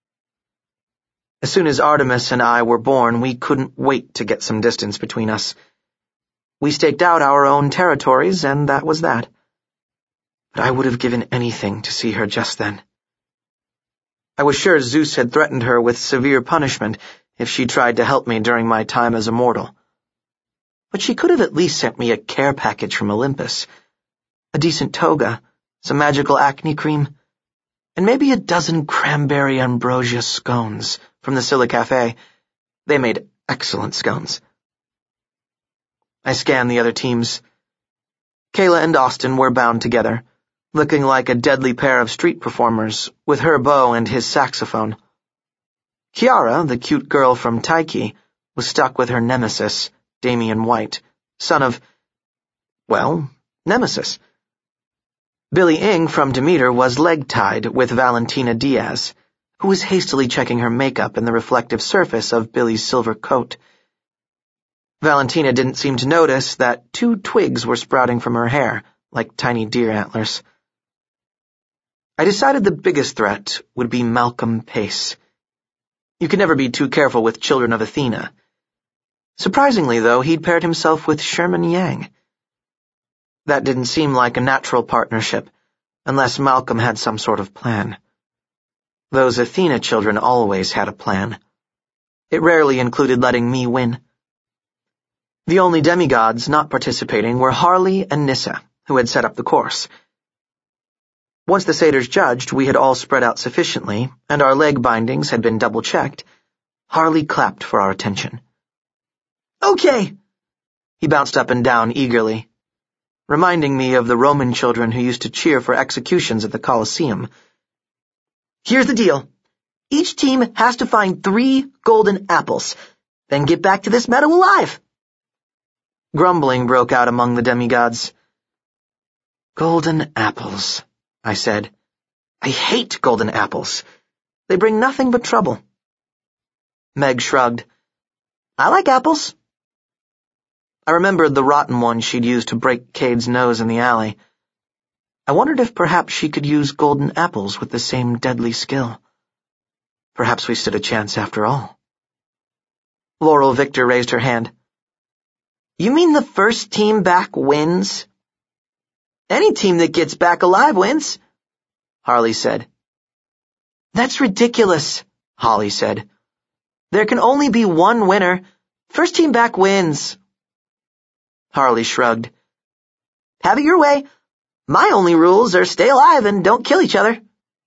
As soon as Artemis and I were born, we couldn't wait to get some distance between us. We staked out our own territories, and that was that. But I would have given anything to see her just then. I was sure Zeus had threatened her with severe punishment if she tried to help me during my time as a mortal. But she could have at least sent me a care package from Olympus, a decent toga, some magical acne cream, and maybe a dozen cranberry ambrosia scones from the Scylla Cafe. They made excellent scones. I scanned the other teams. Kayla and Austin were bound together, looking like a deadly pair of street performers, with her bow and his saxophone. Kiara, the cute girl from Taiki, was stuck with her nemesis, Damian White, son of, well, Nemesis. Billy Ing from Demeter was leg-tied with Valentina Diaz, who was hastily checking her makeup and the reflective surface of Billy's silver coat. Valentina didn't seem to notice that two twigs were sprouting from her hair, like tiny deer antlers. I decided the biggest threat would be Malcolm Pace. You could never be too careful with children of Athena. Surprisingly, though, he'd paired himself with Sherman Yang. That didn't seem like a natural partnership, unless Malcolm had some sort of plan. Those Athena children always had a plan. It rarely included letting me win. The only demigods not participating were Harley and Nissa, who had set up the course. Once the satyrs judged we had all spread out sufficiently, and our leg bindings had been double-checked, Harley clapped for our attention. Okay! He bounced up and down eagerly, reminding me of the Roman children who used to cheer for executions at the Colosseum. Here's the deal. Each team has to find three golden apples, then get back to this meadow alive. Grumbling broke out among the demigods. Golden apples, I said. I hate golden apples. They bring nothing but trouble. Meg shrugged. I like apples. I remembered the rotten one she'd used to break Cade's nose in the alley. I wondered if perhaps she could use golden apples with the same deadly skill. Perhaps we stood a chance after all. Laurel Victor raised her hand. You mean the first team back wins? Any team that gets back alive wins, Harley said. That's ridiculous, Holly said. There can only be one winner. First team back wins. Harley shrugged. Have it your way. My only rules are stay alive and don't kill each other.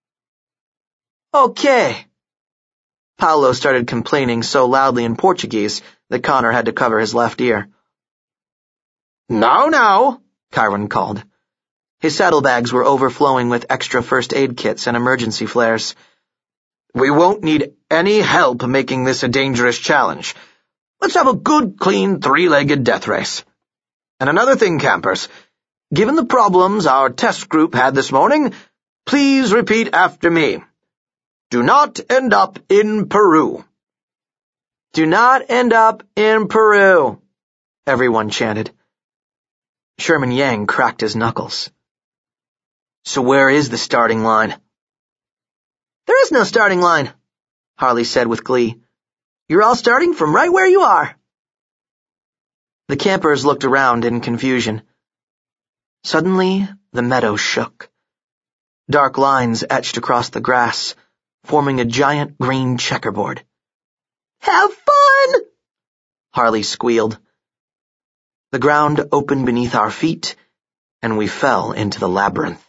Okay. Paulo started complaining so loudly in Portuguese that Connor had to cover his left ear. Now, now, Kyron called. His saddlebags were overflowing with extra first aid kits and emergency flares. We won't need any help making this a dangerous challenge. Let's have a good, clean, three-legged death race. And another thing, campers, given the problems our test group had this morning, please repeat after me. Do not end up in Peru. Do not end up in Peru, everyone chanted. Sherman Yang cracked his knuckles. So where is the starting line? There is no starting line, Harley said with glee. You're all starting from right where you are. The campers looked around in confusion. Suddenly, the meadow shook. Dark lines etched across the grass, forming a giant green checkerboard. Have fun! Harley squealed. The ground opened beneath our feet, and we fell into the labyrinth.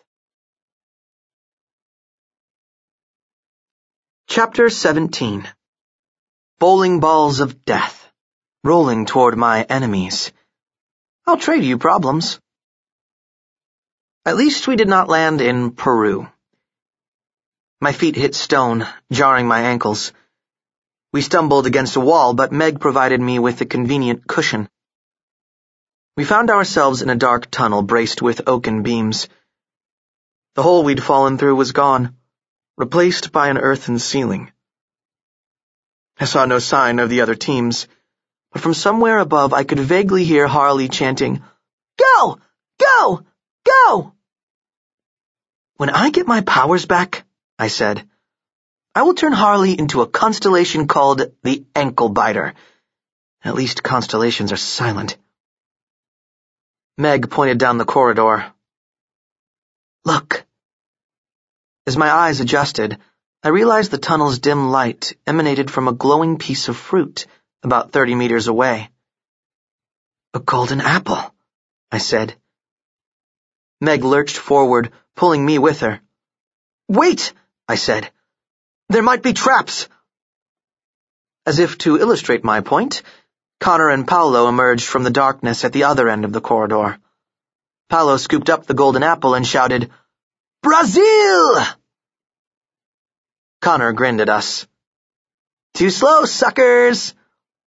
Chapter seventeen. Bowling balls of death, rolling toward my enemies. I'll trade you problems. At least we did not land in Peru. My feet hit stone, jarring my ankles. We stumbled against a wall, but Meg provided me with a convenient cushion. We found ourselves in a dark tunnel braced with oaken beams. The hole we'd fallen through was gone, replaced by an earthen ceiling. I saw no sign of the other teams, but from somewhere above I could vaguely hear Harley chanting, "Go! Go! Go!" "When I get my powers back," I said, "I will turn Harley into a constellation called the Ankle Biter. At least constellations are silent." Meg pointed down the corridor. "Look." As my eyes adjusted, I realized the tunnel's dim light emanated from a glowing piece of fruit about thirty meters away. "A golden apple," I said. Meg lurched forward, pulling me with her. "Wait," I said. "There might be traps." As if to illustrate my point, Connor and Paolo emerged from the darkness at the other end of the corridor. Paolo scooped up the golden apple and shouted, "Brazil!" Connor grinned at us. "Too slow, suckers!"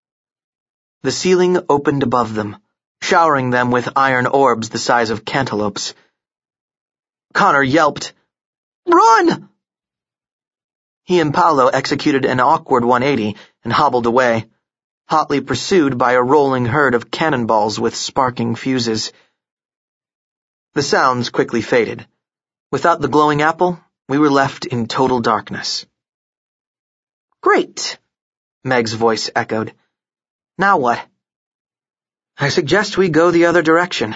The ceiling opened above them, showering them with iron orbs the size of cantaloupes. Connor yelped, "Run!" He and Paolo executed an awkward one eighty and hobbled away, hotly pursued by a rolling herd of cannonballs with sparking fuses. The sounds quickly faded. Without the glowing apple, we were left in total darkness. "Great," Meg's voice echoed. "Now what?" "I suggest we go the other direction."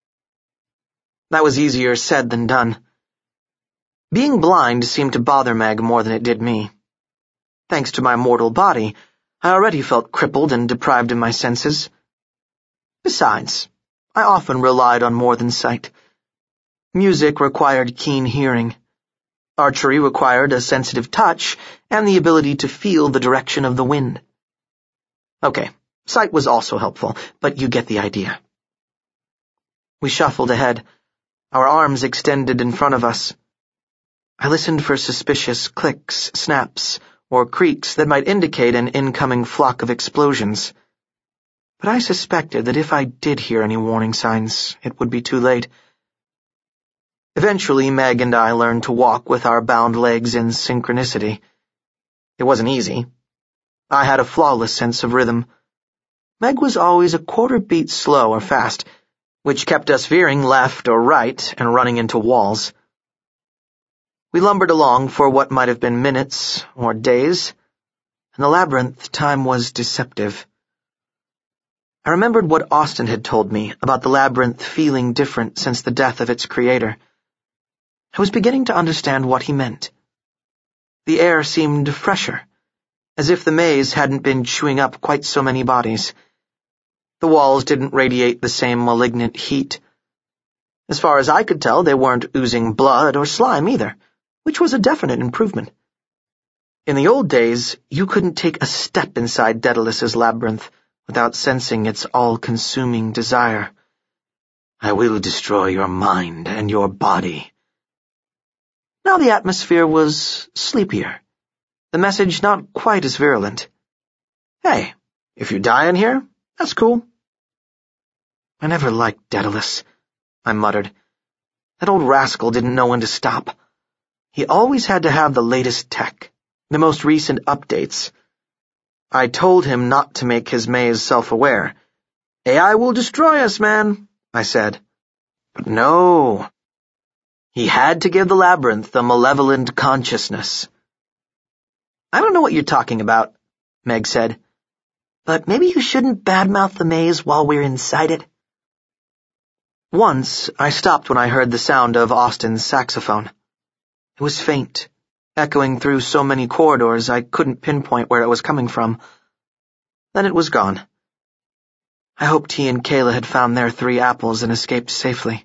That was easier said than done. Being blind seemed to bother Meg more than it did me. Thanks to my mortal body, I already felt crippled and deprived in my senses. Besides, I often relied on more than sight. Music required keen hearing. Archery required a sensitive touch and the ability to feel the direction of the wind. Okay, sight was also helpful, but you get the idea. We shuffled ahead, our arms extended in front of us. I listened for suspicious clicks, snaps, or creaks that might indicate an incoming flock of explosions. But I suspected that if I did hear any warning signs, it would be too late. Eventually, Meg and I learned to walk with our bound legs in synchronicity. It wasn't easy. I had a flawless sense of rhythm. Meg was always a quarter beat slow or fast, which kept us veering left or right and running into walls. We lumbered along for what might have been minutes or days. In the labyrinth, time was deceptive. I remembered what Austin had told me about the labyrinth feeling different since the death of its creator. I was beginning to understand what he meant. The air seemed fresher, as if the maze hadn't been chewing up quite so many bodies. The walls didn't radiate the same malignant heat. As far as I could tell, they weren't oozing blood or slime either, which was a definite improvement. In the old days, you couldn't take a step inside Daedalus's labyrinth without sensing its all-consuming desire. "I will destroy your mind and your body." Now the atmosphere was sleepier, the message not quite as virulent. "Hey, if you die in here, that's cool." I never liked Daedalus, I muttered. That old rascal didn't know when to stop. He always had to have the latest tech, the most recent updates. I told him not to make his maze self-aware. "A I will destroy us, man," I said. But no. He had to give the labyrinth a malevolent consciousness. "I don't know what you're talking about," Meg said. "But maybe you shouldn't badmouth the maze while we're inside it." Once, I stopped when I heard the sound of Austin's saxophone. It was faint, echoing through so many corridors I couldn't pinpoint where it was coming from. Then it was gone. I hoped he and Kayla had found their three apples and escaped safely.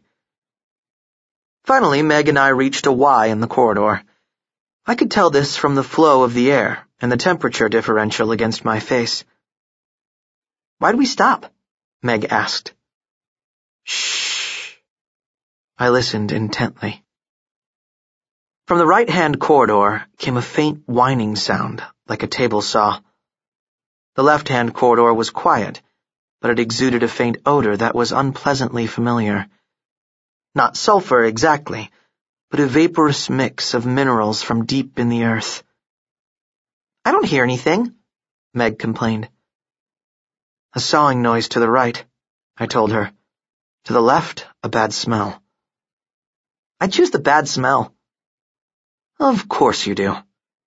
Finally, Meg and I reached a Y in the corridor. I could tell this from the flow of the air and the temperature differential against my face. "Why'd we stop?" Meg asked. "Shh." I listened intently. From the right-hand corridor came a faint whining sound, like a table saw. The left-hand corridor was quiet, but it exuded a faint odor that was unpleasantly familiar. Not sulfur exactly, but a vaporous mix of minerals from deep in the earth. "I don't hear anything," Meg complained. "A sawing noise to the right," I told her. "To the left, a bad smell." "I choose the bad smell." "Of course you do."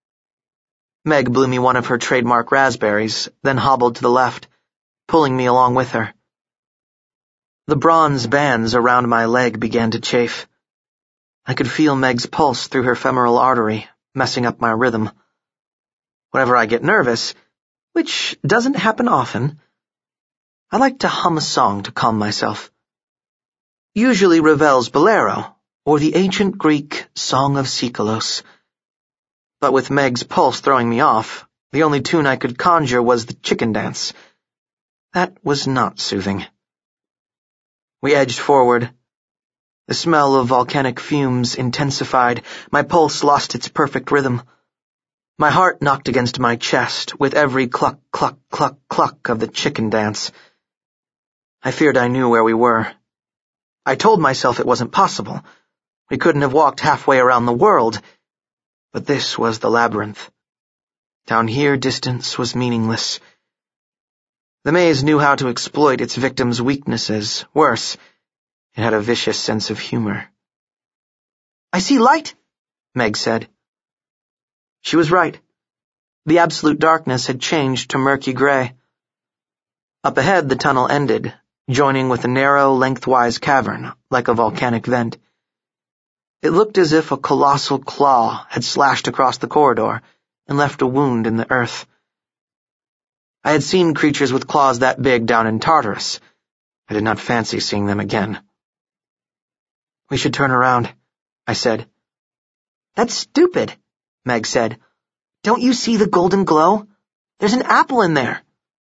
Meg blew me one of her trademark raspberries, then hobbled to the left, pulling me along with her. The bronze bands around my leg began to chafe. I could feel Meg's pulse through her femoral artery, messing up my rhythm. Whenever I get nervous, which doesn't happen often, I like to hum a song to calm myself. Usually Ravel's Bolero, or the ancient Greek Song of Sikolos. But with Meg's pulse throwing me off, the only tune I could conjure was the chicken dance. That was not soothing. We edged forward. The smell of volcanic fumes intensified. My pulse lost its perfect rhythm. My heart knocked against my chest with every cluck, cluck, cluck, cluck of the chicken dance. I feared I knew where we were. I told myself it wasn't possible. We couldn't have walked halfway around the world. But this was the labyrinth. Down here, distance was meaningless. The maze knew how to exploit its victims' weaknesses. Worse, it had a vicious sense of humor. "I see light," Meg said. She was right. The absolute darkness had changed to murky gray. Up ahead, the tunnel ended, joining with a narrow, lengthwise cavern, like a volcanic vent. It looked as if a colossal claw had slashed across the corridor and left a wound in the earth. I had seen creatures with claws that big down in Tartarus. I did not fancy seeing them again. "We should turn around," I said. "That's stupid," Meg said. "Don't you see the golden glow? There's an apple in there."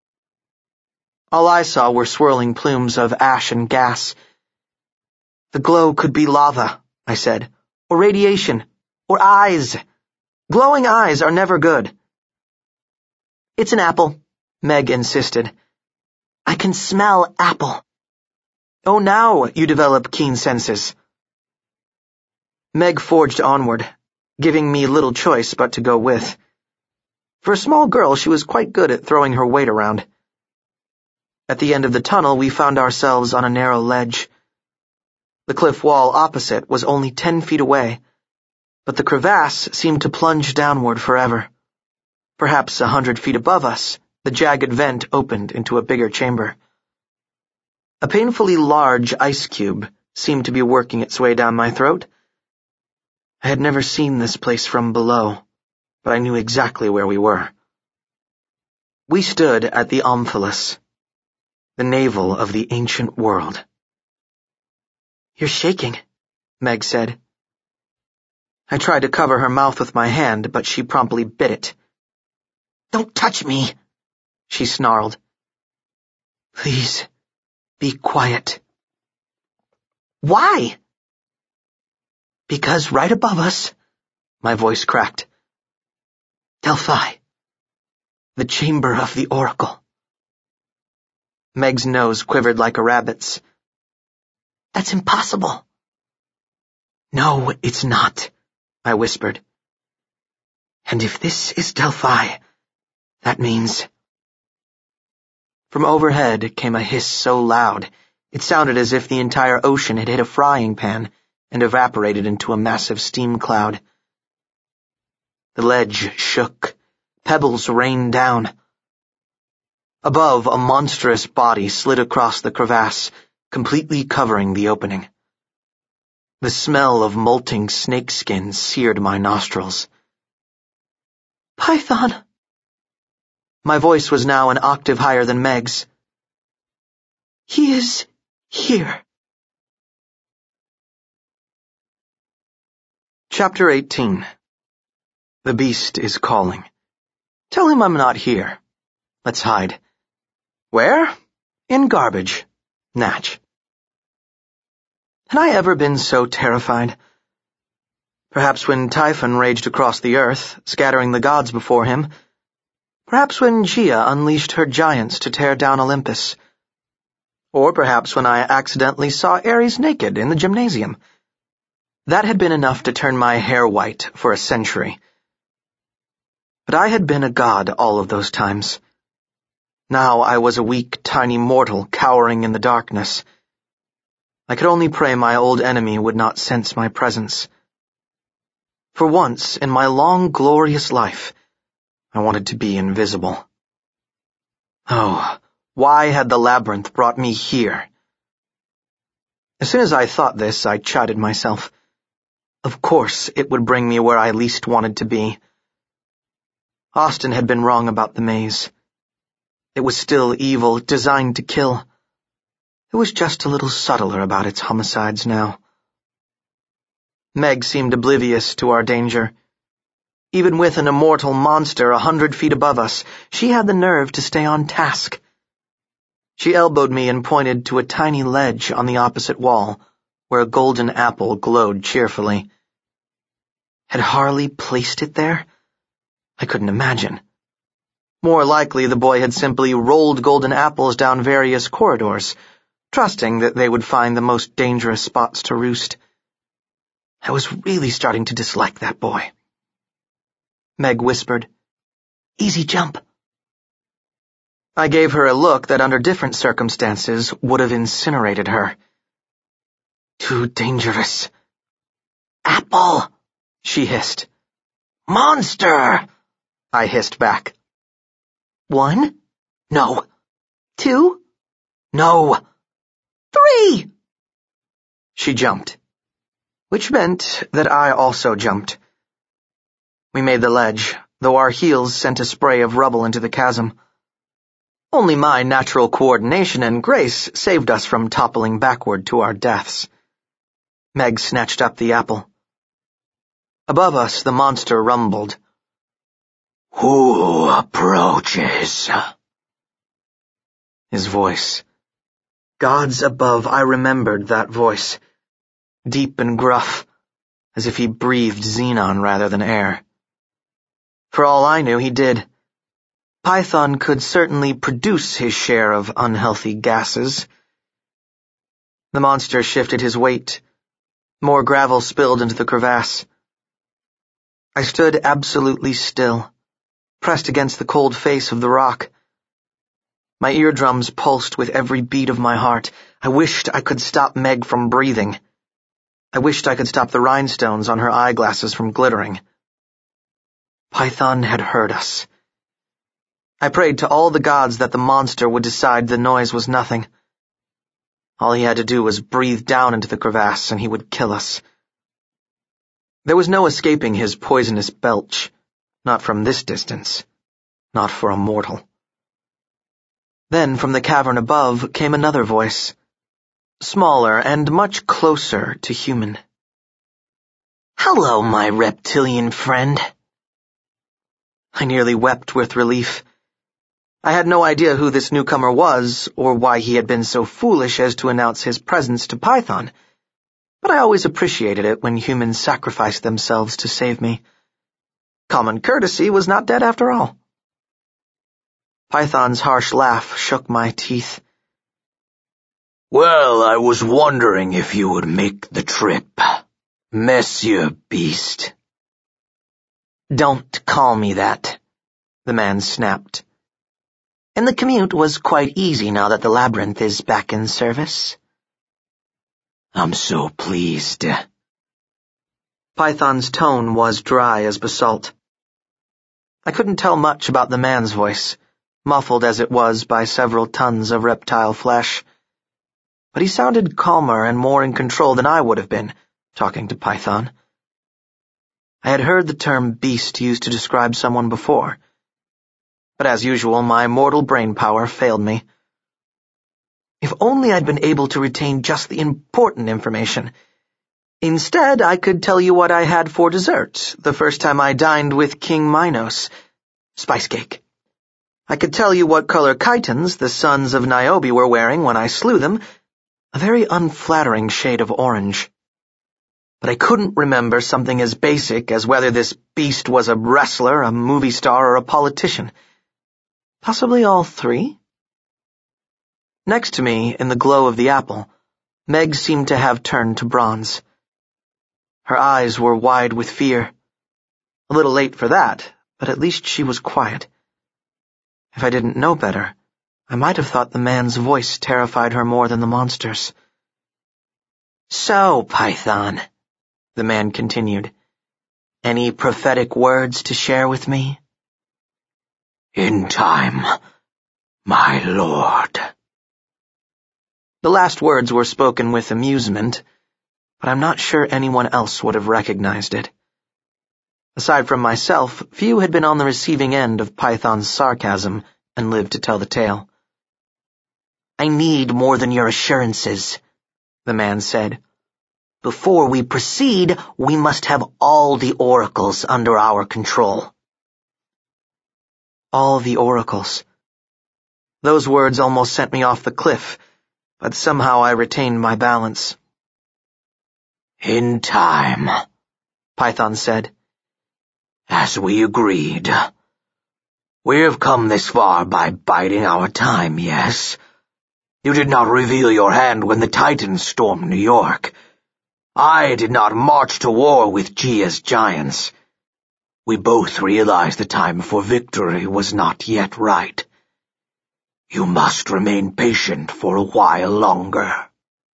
All I saw were swirling plumes of ash and gas. "The glow could be lava," I said, "or radiation, or eyes. Glowing eyes are never good." "It's an apple," Meg insisted. "I can smell apple." "Oh, now you develop keen senses." Meg forged onward, giving me little choice but to go with. For a small girl, she was quite good at throwing her weight around. At the end of the tunnel, we found ourselves on a narrow ledge. The cliff wall opposite was only ten feet away, but the crevasse seemed to plunge downward forever. Perhaps a hundred feet above us, the jagged vent opened into a bigger chamber. A painfully large ice cube seemed to be working its way down my throat. I had never seen this place from below, but I knew exactly where we were. We stood at the Omphalos, the navel of the ancient world. "You're shaking," Meg said. I tried to cover her mouth with my hand, but she promptly bit it. "Don't touch me," she snarled. "Please, be quiet." "Why?" "Because right above us," my voice cracked. "Delphi, the chamber of the oracle." Meg's nose quivered like a rabbit's. "That's impossible." "No, it's not," I whispered. "And if this is Delphi, that means—" From overhead came a hiss so loud, it sounded as if the entire ocean had hit a frying pan and evaporated into a massive steam cloud. The ledge shook. Pebbles rained down. Above, a monstrous body slid across the crevasse, completely covering the opening. The smell of molting snakeskin seared my nostrils. "Python!" My voice was now an octave higher than Meg's. He is here. Chapter eighteen. The beast is calling. Tell him I'm not here. Let's hide. Where? In garbage. Natch. Had I ever been so terrified? Perhaps when Typhon raged across the earth, scattering the gods before him. Perhaps when Gia unleashed her giants to tear down Olympus. Or perhaps when I accidentally saw Ares naked in the gymnasium. That had been enough to turn my hair white for a century. But I had been a god all of those times. Now I was a weak, tiny mortal cowering in the darkness. I could only pray my old enemy would not sense my presence. For once in my long, glorious life, I wanted to be invisible. Oh, why had the labyrinth brought me here? As soon as I thought this, I chided myself. Of course it would bring me where I least wanted to be. Austin had been wrong about the maze. It was still evil, designed to kill. It was just a little subtler about its homicides now. Meg seemed oblivious to our danger. Even with an immortal monster a hundred feet above us, she had the nerve to stay on task. She elbowed me and pointed to a tiny ledge on the opposite wall, where a golden apple glowed cheerfully. Had Harley placed it there? I couldn't imagine. More likely the boy had simply rolled golden apples down various corridors, trusting that they would find the most dangerous spots to roost. I was really starting to dislike that boy. Meg whispered, "Easy jump." I gave her a look that under different circumstances would have incinerated her. Too dangerous. "Apple," she hissed. "Monster," I hissed back. "One? No. Two? No. Three!" She jumped, which meant that I also jumped. We made the ledge, though our heels sent a spray of rubble into the chasm. Only my natural coordination and grace saved us from toppling backward to our deaths. Meg snatched up the apple. Above us, the monster rumbled. "Who approaches?" His voice. Gods above, I remembered that voice. Deep and gruff, as if he breathed xenon rather than air. For all I knew, he did. Python could certainly produce his share of unhealthy gases. The monster shifted his weight. More gravel spilled into the crevasse. I stood absolutely still, pressed against the cold face of the rock. My eardrums pulsed with every beat of my heart. I wished I could stop Meg from breathing. I wished I could stop the rhinestones on her eyeglasses from glittering. Python had heard us. I prayed to all the gods that the monster would decide the noise was nothing. All he had to do was breathe down into the crevasse and he would kill us. There was no escaping his poisonous belch, not from this distance, not for a mortal. Then from the cavern above came another voice, smaller and much closer to human. "Hello, my reptilian friend." I nearly wept with relief. I had no idea who this newcomer was, or why he had been so foolish as to announce his presence to Python, but I always appreciated it when humans sacrificed themselves to save me. Common courtesy was not dead after all. Python's harsh laugh shook my teeth. "Well, I was wondering if you would make the trip, Monsieur Beast." "Don't call me that," the man snapped. "And the commute was quite easy now that the labyrinth is back in service." "I'm so pleased." Python's tone was dry as basalt. I couldn't tell much about the man's voice, muffled as it was by several tons of reptile flesh. But he sounded calmer and more in control than I would have been, talking to Python. I had heard the term beast used to describe someone before, but as usual my mortal brain power failed me. If only I'd been able to retain just the important information. Instead, I could tell you what I had for dessert the first time I dined with King Minos. Spice cake. I could tell you what color chitons the sons of Niobe were wearing when I slew them, a very unflattering shade of orange. But I couldn't remember something as basic as whether this beast was a wrestler, a movie star, or a politician. Possibly all three? Next to me, in the glow of the apple, Meg seemed to have turned to bronze. Her eyes were wide with fear. A little late for that, but at least she was quiet. If I didn't know better, I might have thought the man's voice terrified her more than the monster's. "So, Python," the man continued, "any prophetic words to share with me?" "In time, my lord." The last words were spoken with amusement, but I'm not sure anyone else would have recognized it. Aside from myself, few had been on the receiving end of Python's sarcasm and lived to tell the tale. "I need more than your assurances," the man said. "Before we proceed, we must have all the oracles under our control." All the oracles. Those words almost sent me off the cliff, but somehow I retained my balance. "In time," Python said. "As we agreed. We have come this far by biding our time, yes? You did not reveal your hand when the Titans stormed New York. I did not march to war with Gia's giants. We both realized the time for victory was not yet right. You must remain patient for a while longer."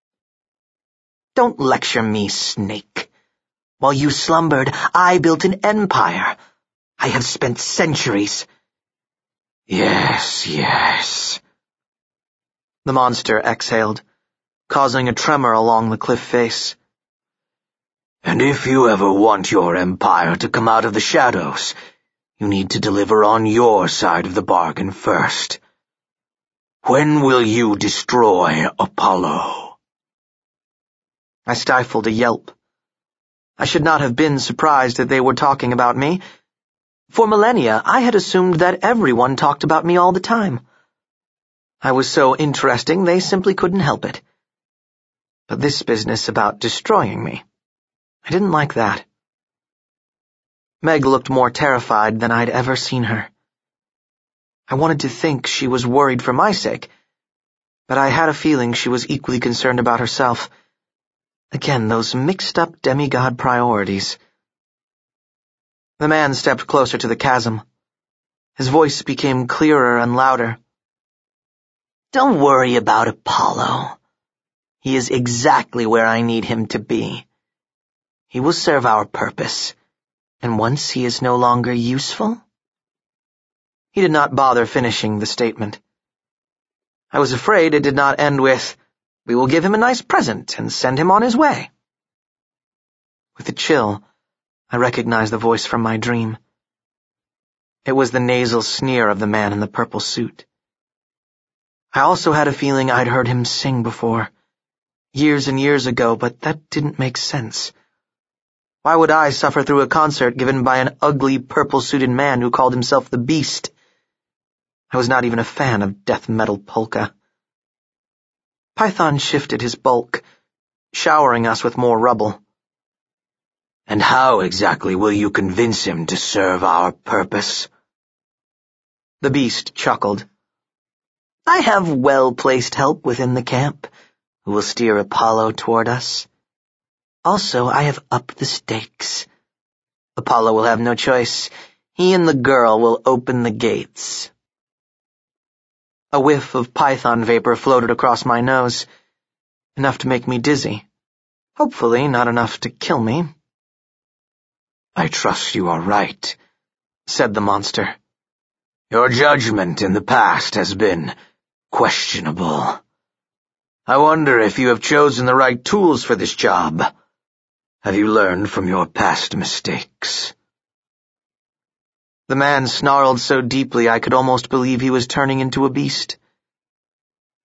"Don't lecture me, Snake. While you slumbered, I built an empire. I have spent centuries." "Yes, yes." The monster exhaled, causing a tremor along the cliff face. "And if you ever want your empire to come out of the shadows, you need to deliver on your side of the bargain first. When will you destroy Apollo?" I stifled a yelp. I should not have been surprised that they were talking about me. For millennia, I had assumed that everyone talked about me all the time. I was so interesting they simply couldn't help it. But this business about destroying me, I didn't like that. Meg looked more terrified than I'd ever seen her. I wanted to think she was worried for my sake, but I had a feeling she was equally concerned about herself. Again, those mixed-up demigod priorities. The man stepped closer to the chasm. His voice became clearer and louder. "Don't worry about Apollo. He is exactly where I need him to be. He will serve our purpose, and once he is no longer useful..." He did not bother finishing the statement. I was afraid it did not end with, "We will give him a nice present and send him on his way." With a chill, I recognized the voice from my dream. It was the nasal sneer of the man in the purple suit. I also had a feeling I'd heard him sing before, years and years ago, but that didn't make sense. Why would I suffer through a concert given by an ugly, purple-suited man who called himself the Beast? I was not even a fan of death metal polka. Python shifted his bulk, showering us with more rubble. "And how exactly will you convince him to serve our purpose?" The Beast chuckled. "I have well-placed help within the camp, who will steer Apollo toward us. Also, I have upped the stakes. Apollo will have no choice. He and the girl will open the gates." A whiff of python vapor floated across my nose, enough to make me dizzy. Hopefully not enough to kill me. "I trust you are right," said the monster. "Your judgment in the past has been questionable. I wonder if you have chosen the right tools for this job. Have you learned from your past mistakes?" The man snarled so deeply I could almost believe he was turning into a beast.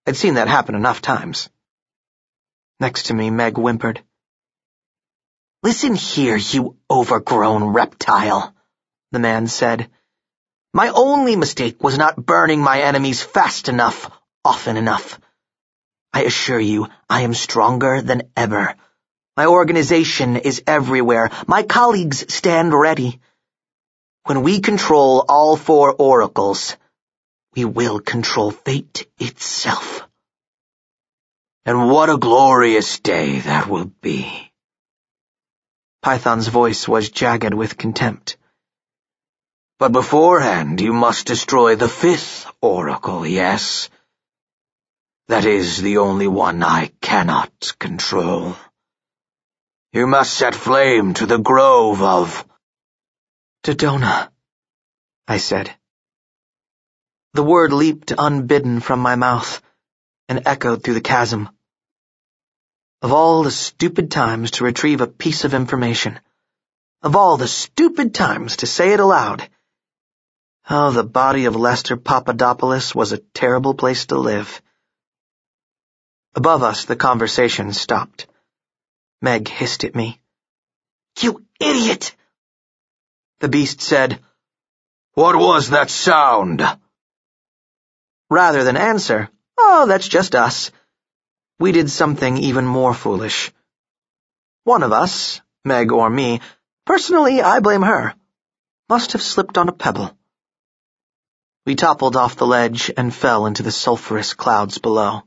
I'd seen that happen enough times. Next to me, Meg whimpered. "Listen here, you overgrown reptile," the man said. "My only mistake was not burning my enemies fast enough, often enough. I assure you, I am stronger than ever. My organization is everywhere. My colleagues stand ready. When we control all four oracles, we will control fate itself." "And what a glorious day that will be." Python's voice was jagged with contempt. "But beforehand you must destroy the fifth oracle, yes? That is the only one I cannot control. You must set flame to the grove of—" "Dodona," I said. The word leaped unbidden from my mouth and echoed through the chasm. Of all the stupid times to retrieve a piece of information, of all the stupid times to say it aloud, oh, the body of Lester Papadopoulos was a terrible place to live. Above us, the conversation stopped. Meg hissed at me. "You idiot!" The beast said, "What was that sound?" Rather than answer, "Oh, that's just us," we did something even more foolish. One of us, Meg or me, personally I blame her, must have slipped on a pebble. We toppled off the ledge and fell into the sulphurous clouds below.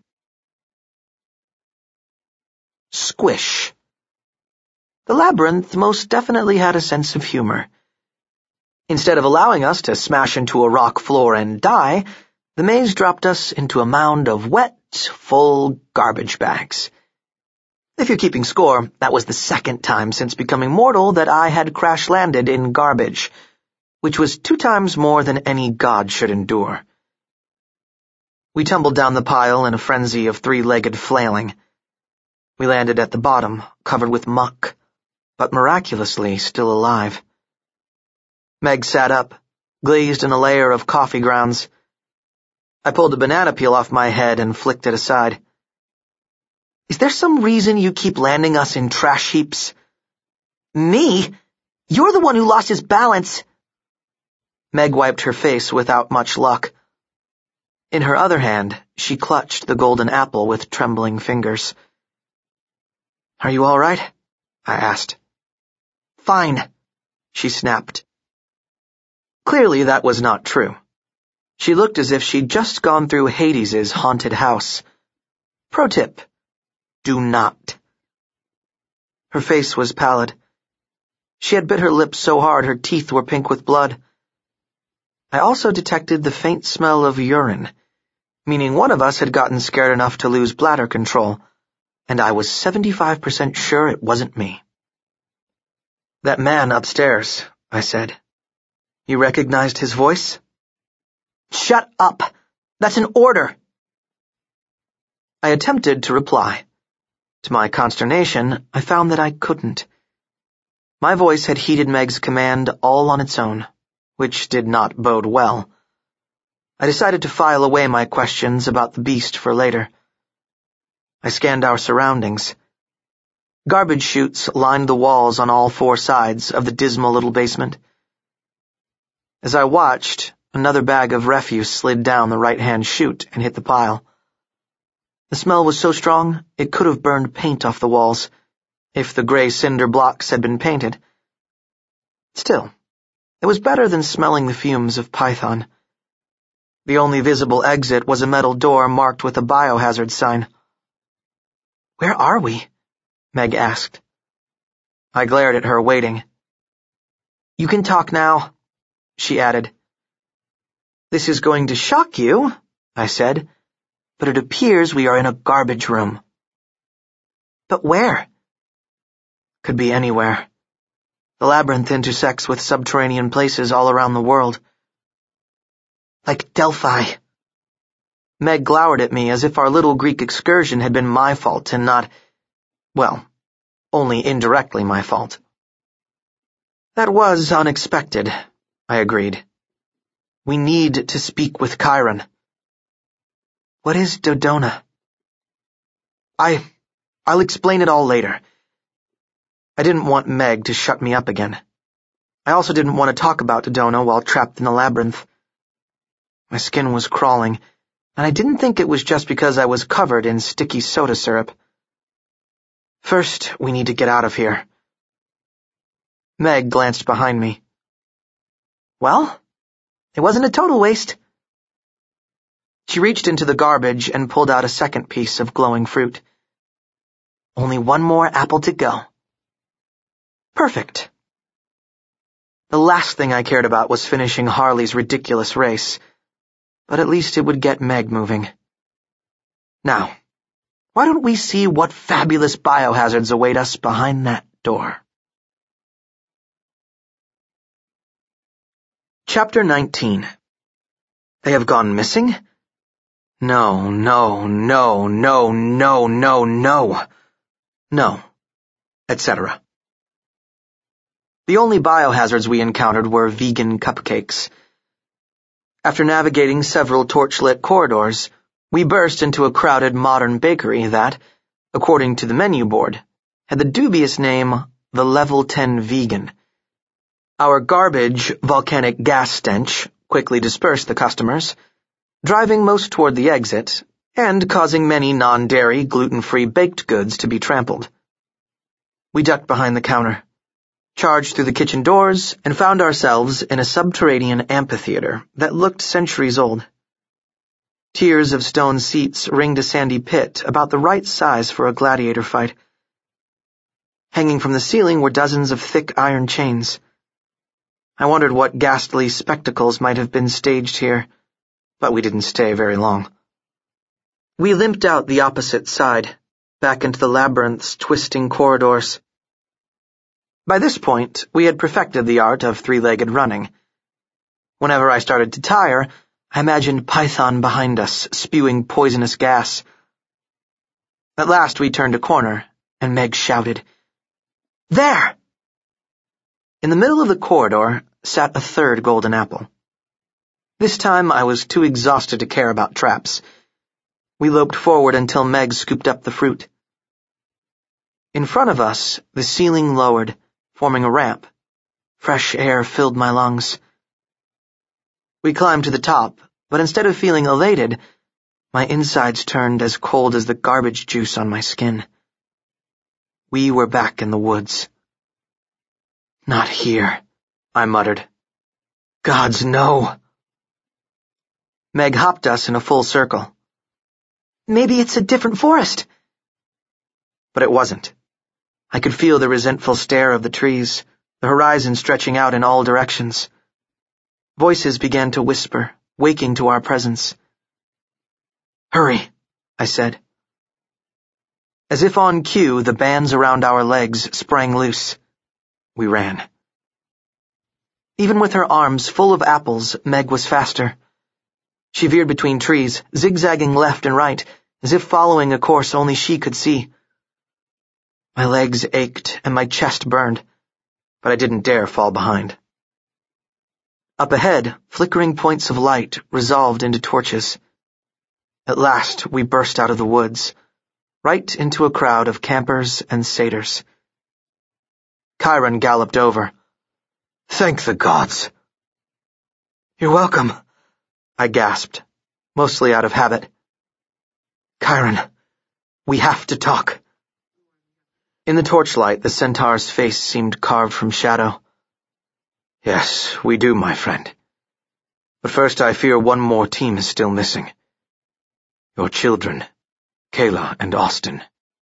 Squish. The labyrinth most definitely had a sense of humor. Instead of allowing us to smash into a rock floor and die, the maze dropped us into a mound of wet, full garbage bags. If you're keeping score, that was the second time since becoming mortal that I had crash-landed in garbage, which was two times more than any god should endure. We tumbled down the pile in a frenzy of three-legged flailing. We landed at the bottom, covered with muck, but miraculously still alive. Meg sat up, glazed in a layer of coffee grounds. I pulled a banana peel off my head and flicked it aside. "Is there some reason you keep landing us in trash heaps?" "Me? You're the one who lost his balance." Meg wiped her face without much luck. In her other hand, she clutched the golden apple with trembling fingers. "Are you all right?" I asked. "Fine," she snapped. Clearly that was not true. She looked as if she'd just gone through Hades's haunted house. Pro tip: do not. Her face was pallid. She had bit her lips so hard her teeth were pink with blood. I also detected the faint smell of urine, meaning one of us had gotten scared enough to lose bladder control, and I was seventy-five percent sure it wasn't me. "That man upstairs," I said. "You recognized his voice?" "Shut up! That's an order!" I attempted to reply. To my consternation, I found that I couldn't. My voice had heeded Meg's command all on its own, which did not bode well. I decided to file away my questions about the beast for later. I scanned our surroundings. Garbage chutes lined the walls on all four sides of the dismal little basement. As I watched, another bag of refuse slid down the right-hand chute and hit the pile. The smell was so strong it could have burned paint off the walls, if the gray cinder blocks had been painted. Still, it was better than smelling the fumes of Python. The only visible exit was a metal door marked with a biohazard sign. "Where are we?" Meg asked. I glared at her, waiting. "You can talk now," she added. "This is going to shock you," I said, "but it appears we are in a garbage room." "But where?" "Could be anywhere. The labyrinth intersects with subterranean places all around the world." "Like Delphi." Meg glowered at me as if our little Greek excursion had been my fault and not, well, only indirectly my fault. "That was unexpected," I agreed. "We need to speak with Chiron." What is Dodona? I... I'll explain it all later. I didn't want Meg to shut me up again. I also didn't want to talk about Dodona while trapped in the labyrinth. My skin was crawling, and I didn't think it was just because I was covered in sticky soda syrup. First, we need to get out of here. Meg glanced behind me. Well, it wasn't a total waste. She reached into the garbage and pulled out a second piece of glowing fruit. Only one more apple to go. Perfect. The last thing I cared about was finishing Harley's ridiculous race, but at least it would get Meg moving. Now, why don't we see what fabulous biohazards await us behind that door? Chapter nineteen. They have gone missing? No, no, no, no, no, no, no. No, et cetera. The only biohazards we encountered were vegan cupcakes. After navigating several torchlit corridors, we burst into a crowded modern bakery that, according to the menu board, had the dubious name The Level ten Vegan. Our garbage, volcanic gas stench quickly dispersed the customers, driving most toward the exit, and causing many non-dairy, gluten-free baked goods to be trampled. We ducked behind the counter, charged through the kitchen doors, and found ourselves in a subterranean amphitheater that looked centuries old. Tiers of stone seats ringed a sandy pit about the right size for a gladiator fight. Hanging from the ceiling were dozens of thick iron chains. I wondered what ghastly spectacles might have been staged here, but we didn't stay very long. We limped out the opposite side, back into the labyrinth's twisting corridors. By this point, we had perfected the art of three-legged running. Whenever I started to tire, I imagined Python behind us, spewing poisonous gas. At last we turned a corner, and Meg shouted, "There!" In the middle of the corridor sat a third golden apple. This time I was too exhausted to care about traps. We loped forward until Meg scooped up the fruit. In front of us, the ceiling lowered, forming a ramp. Fresh air filled my lungs. We climbed to the top, but instead of feeling elated, my insides turned as cold as the garbage juice on my skin. We were back in the woods. "Not here," I muttered. "Gods, no." Meg hopped us in a full circle. "Maybe it's a different forest." But it wasn't. I could feel the resentful stare of the trees, the horizon stretching out in all directions. Voices began to whisper, waking to our presence. "Hurry," I said. As if on cue, the bands around our legs sprang loose. We ran. Even with her arms full of apples, Meg was faster. She veered between trees, zigzagging left and right, as if following a course only she could see. My legs ached and my chest burned, but I didn't dare fall behind. Up ahead, flickering points of light resolved into torches. At last, we burst out of the woods, right into a crowd of campers and satyrs. Chiron galloped over. "Thank the gods." "You're welcome," I gasped, mostly out of habit. "Chiron, we have to talk." In the torchlight, the centaur's face seemed carved from shadow. "Yes, we do, my friend. But first I fear one more team is still missing. Your children, Kayla and Austin."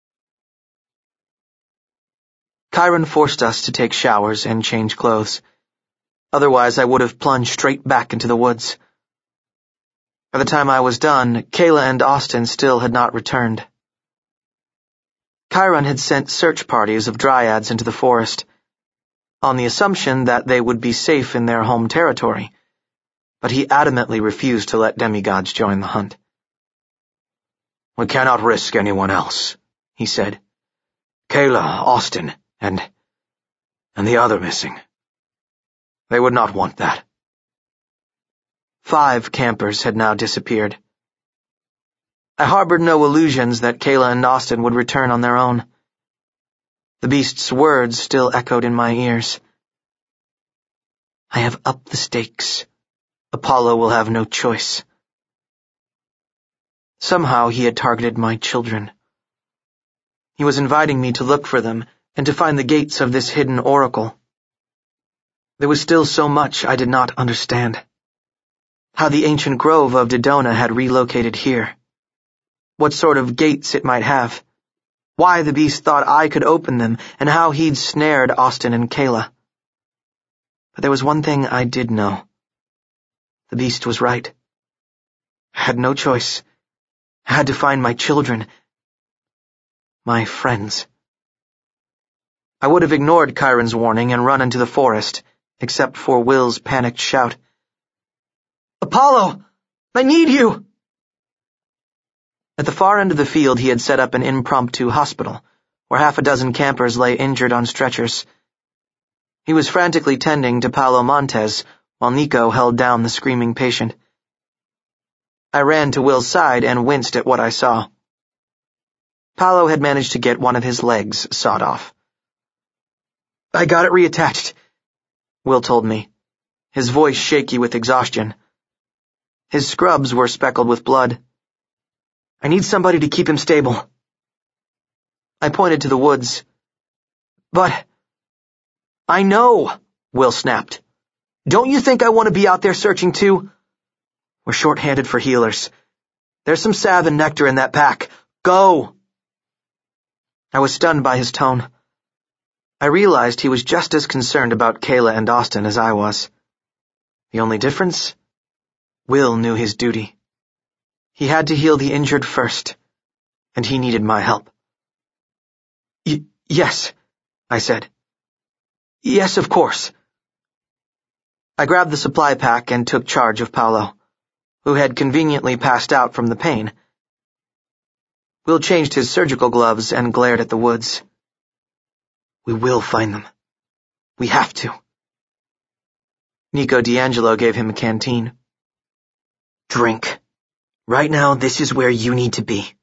Chiron forced us to take showers and change clothes. Otherwise, I would have plunged straight back into the woods. By the time I was done, Kayla and Austin still had not returned. Chiron had sent search parties of dryads into the forest, on the assumption that they would be safe in their home territory, but he adamantly refused to let demigods join the hunt. "We cannot risk anyone else," he said. "Kayla, Austin, and... and the other missing. They would not want that." Five campers had now disappeared. I harbored no illusions that Kayla and Austin would return on their own. The beast's words still echoed in my ears. I have upped the stakes. Apollo will have no choice. Somehow he had targeted my children. He was inviting me to look for them and to find the gates of this hidden oracle. There was still so much I did not understand. How the ancient grove of Dodona had relocated here. What sort of gates it might have. Why the beast thought I could open them, and how he'd snared Austin and Kayla. But there was one thing I did know. The beast was right. I had no choice. I had to find my children. My friends. I would have ignored Chiron's warning and run into the forest, except for Will's panicked shout. Apollo! I need you! At the far end of the field he had set up an impromptu hospital, where half a dozen campers lay injured on stretchers. He was frantically tending to Paolo Montez, while Nico held down the screaming patient. I ran to Will's side and winced at what I saw. Paolo had managed to get one of his legs sawed off. I got it reattached, Will told me, his voice shaky with exhaustion. His scrubs were speckled with blood. I need somebody to keep him stable. I pointed to the woods. But... I know, Will snapped. Don't you think I want to be out there searching too? We're short-handed for healers. There's some salve and nectar in that pack. Go! I was stunned by his tone. I realized he was just as concerned about Kayla and Austin as I was. The only difference? Will knew his duty. He had to heal the injured first, and he needed my help. Y- yes, I said. Yes, of course. I grabbed the supply pack and took charge of Paolo, who had conveniently passed out from the pain. Will changed his surgical gloves and glared at the woods. We will find them. We have to. Nico D'Angelo gave him a canteen. Drink. Right now, this is where you need to be.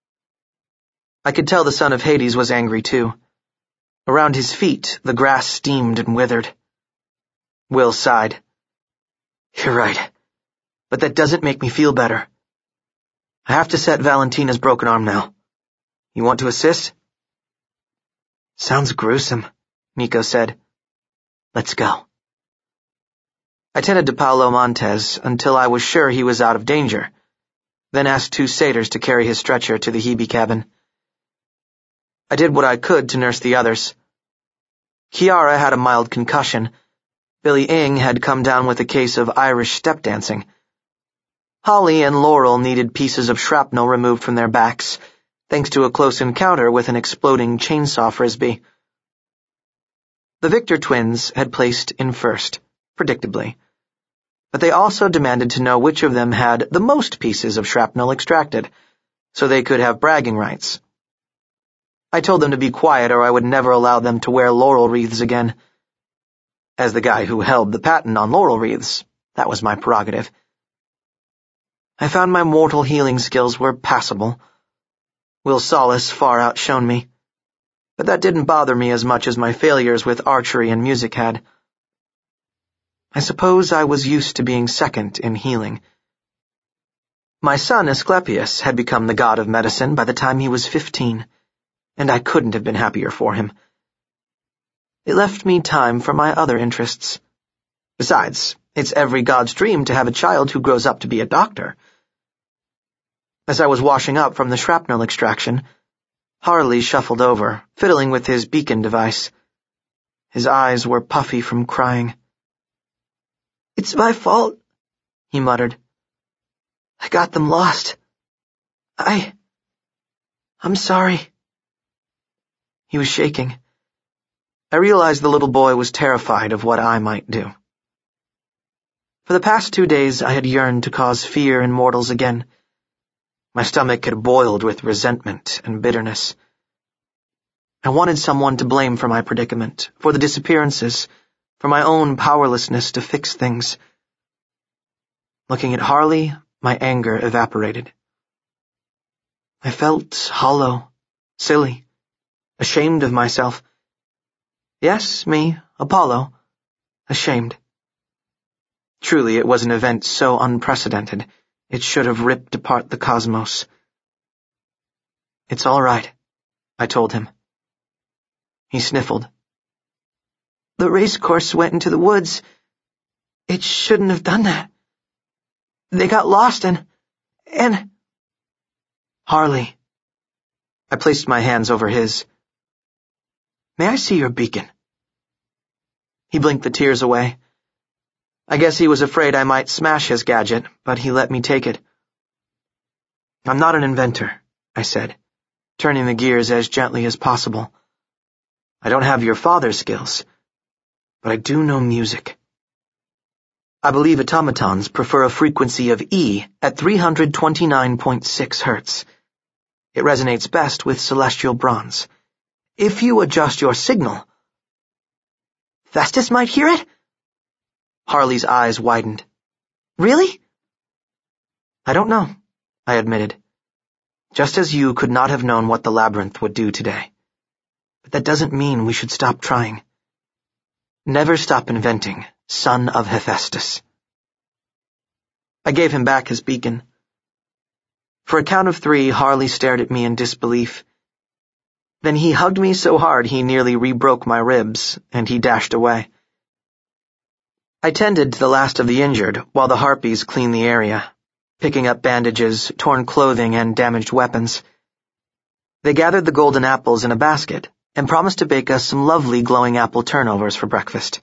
I could tell the son of Hades was angry too. Around his feet, the grass steamed and withered. Will sighed. You're right, but that doesn't make me feel better. I have to set Valentina's broken arm now. You want to assist? Sounds gruesome, Nico said. Let's go. I tended to Paolo Montez until I was sure he was out of danger, then asked two satyrs to carry his stretcher to the Hebe cabin. I did what I could to nurse the others. Kiara had a mild concussion. Billy Ng had come down with a case of Irish step dancing. Holly and Laurel needed pieces of shrapnel removed from their backs, thanks to a close encounter with an exploding chainsaw frisbee. The Victor twins had placed in first, predictably, but they also demanded to know which of them had the most pieces of shrapnel extracted, so they could have bragging rights. I told them to be quiet or I would never allow them to wear laurel wreaths again. As the guy who held the patent on laurel wreaths, that was my prerogative. I found my mortal healing skills were passable. Will Solace far outshone me, but that didn't bother me as much as my failures with archery and music had. I suppose I was used to being second in healing. My son Asclepius had become the god of medicine by the time he was fifteen, and I couldn't have been happier for him. It left me time for my other interests. Besides, it's every god's dream to have a child who grows up to be a doctor. As I was washing up from the shrapnel extraction, Harley shuffled over, fiddling with his beacon device. His eyes were puffy from crying. It's my fault, he muttered. I got them lost. I... I'm sorry. He was shaking. I realized the little boy was terrified of what I might do. For the past two days I had yearned to cause fear in mortals again. My stomach had boiled with resentment and bitterness. I wanted someone to blame for my predicament, for the disappearances, for my own powerlessness to fix things. Looking at Harley, my anger evaporated. I felt hollow, silly, ashamed of myself. Yes, me, Apollo, ashamed. Truly, it was an event so unprecedented, it should have ripped apart the cosmos. It's all right, I told him. He sniffled. The racecourse went into the woods. It shouldn't have done that. They got lost and... and... Harley. I placed my hands over his. May I see your beacon? He blinked the tears away. I guess he was afraid I might smash his gadget, but he let me take it. I'm not an inventor, I said, turning the gears as gently as possible. I don't have your father's skills, but I do know music. I believe automatons prefer a frequency of E at three hundred twenty-nine point six hertz. It resonates best with celestial bronze. If you adjust your signal... Festus might hear it? Harley's eyes widened. Really? I don't know, I admitted. Just as you could not have known what the labyrinth would do today. But that doesn't mean we should stop trying. Never stop inventing, son of Hephaestus. I gave him back his beacon. For a count of three, Harley stared at me in disbelief. Then he hugged me so hard he nearly re-broke my ribs, and he dashed away. I tended to the last of the injured while the harpies cleaned the area, picking up bandages, torn clothing, and damaged weapons. They gathered the golden apples in a basket and promised to bake us some lovely glowing apple turnovers for breakfast.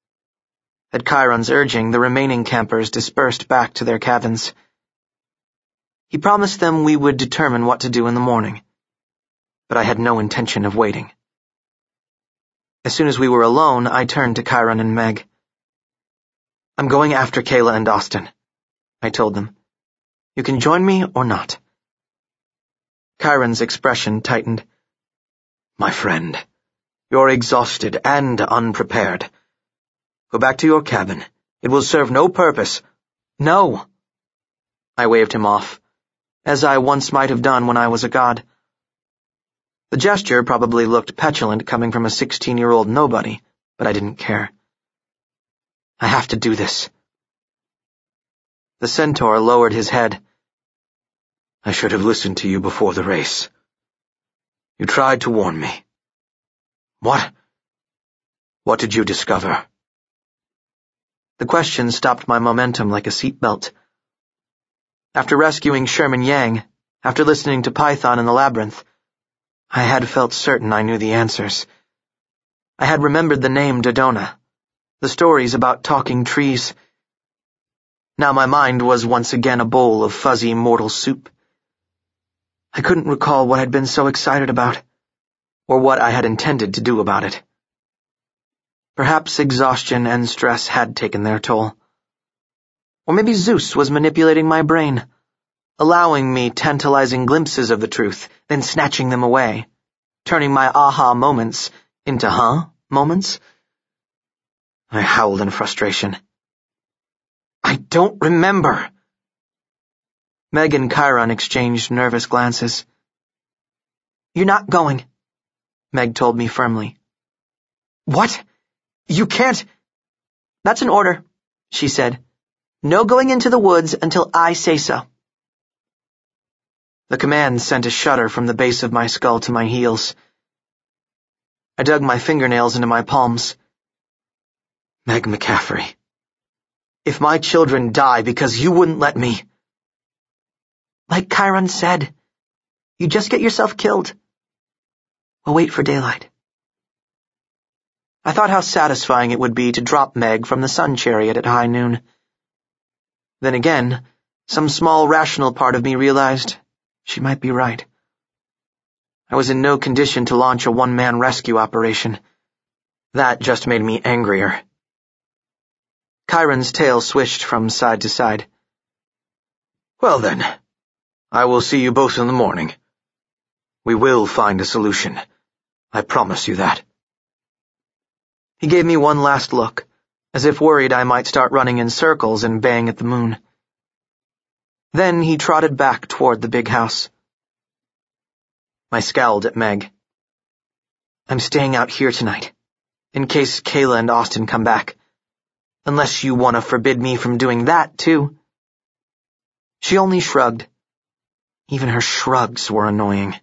At Chiron's urging, the remaining campers dispersed back to their cabins. He promised them we would determine what to do in the morning, but I had no intention of waiting. As soon as we were alone, I turned to Chiron and Meg. I'm going after Kayla and Austin, I told them. You can join me or not. Chiron's expression tightened. My friend, you're exhausted and unprepared. Go back to your cabin. It will serve no purpose. No! I waved him off, as I once might have done when I was a god. The gesture probably looked petulant coming from a sixteen-year-old nobody, but I didn't care. I have to do this. The centaur lowered his head. I should have listened to you before the race. You tried to warn me. What? What did you discover? The question stopped my momentum like a seatbelt. After rescuing Sherman Yang, after listening to Python in the labyrinth, I had felt certain I knew the answers. I had remembered the name Dodona, the stories about talking trees. Now my mind was once again a bowl of fuzzy mortal soup. I couldn't recall what I'd been so excited about, or what I had intended to do about it. Perhaps exhaustion and stress had taken their toll. Or maybe Zeus was manipulating my brain, allowing me tantalizing glimpses of the truth, then snatching them away, turning my aha moments into huh moments. I howled in frustration. I don't remember. Meg and Chiron exchanged nervous glances. You're not going, Meg told me firmly. What? You can't. That's an order, she said. No going into the woods until I say so. The command sent a shudder from the base of my skull to my heels. I dug my fingernails into my palms. Meg McCaffrey, if my children die because you wouldn't let me... Like Chiron said, you just get yourself killed. We'll wait for daylight. I thought how satisfying it would be to drop Meg from the sun chariot at high noon. Then again, some small rational part of me realized she might be right. I was in no condition to launch a one-man rescue operation. That just made me angrier. Chiron's tail swished from side to side. Well then, I will see you both in the morning. We will find a solution. I promise you that. He gave me one last look, as if worried I might start running in circles and bang at the moon. Then he trotted back toward the big house. I scowled at Meg. I'm staying out here tonight, in case Kayla and Austin come back. Unless you want to forbid me from doing that, too. She only shrugged. Even her shrugs were annoying.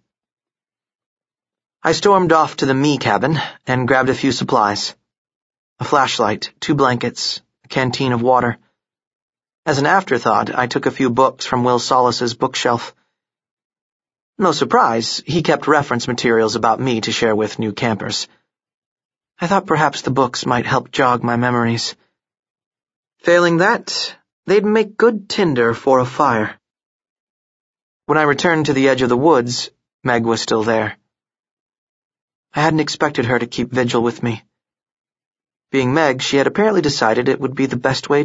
I stormed off to the me cabin and grabbed a few supplies. A flashlight, two blankets, a canteen of water. As an afterthought, I took a few books from Will Solis's bookshelf. No surprise, he kept reference materials about me to share with new campers. I thought perhaps the books might help jog my memories. Failing that, they'd make good tinder for a fire. When I returned to the edge of the woods, Meg was still there. I hadn't expected her to keep vigil with me. Being Meg, she had apparently decided it would be the best way to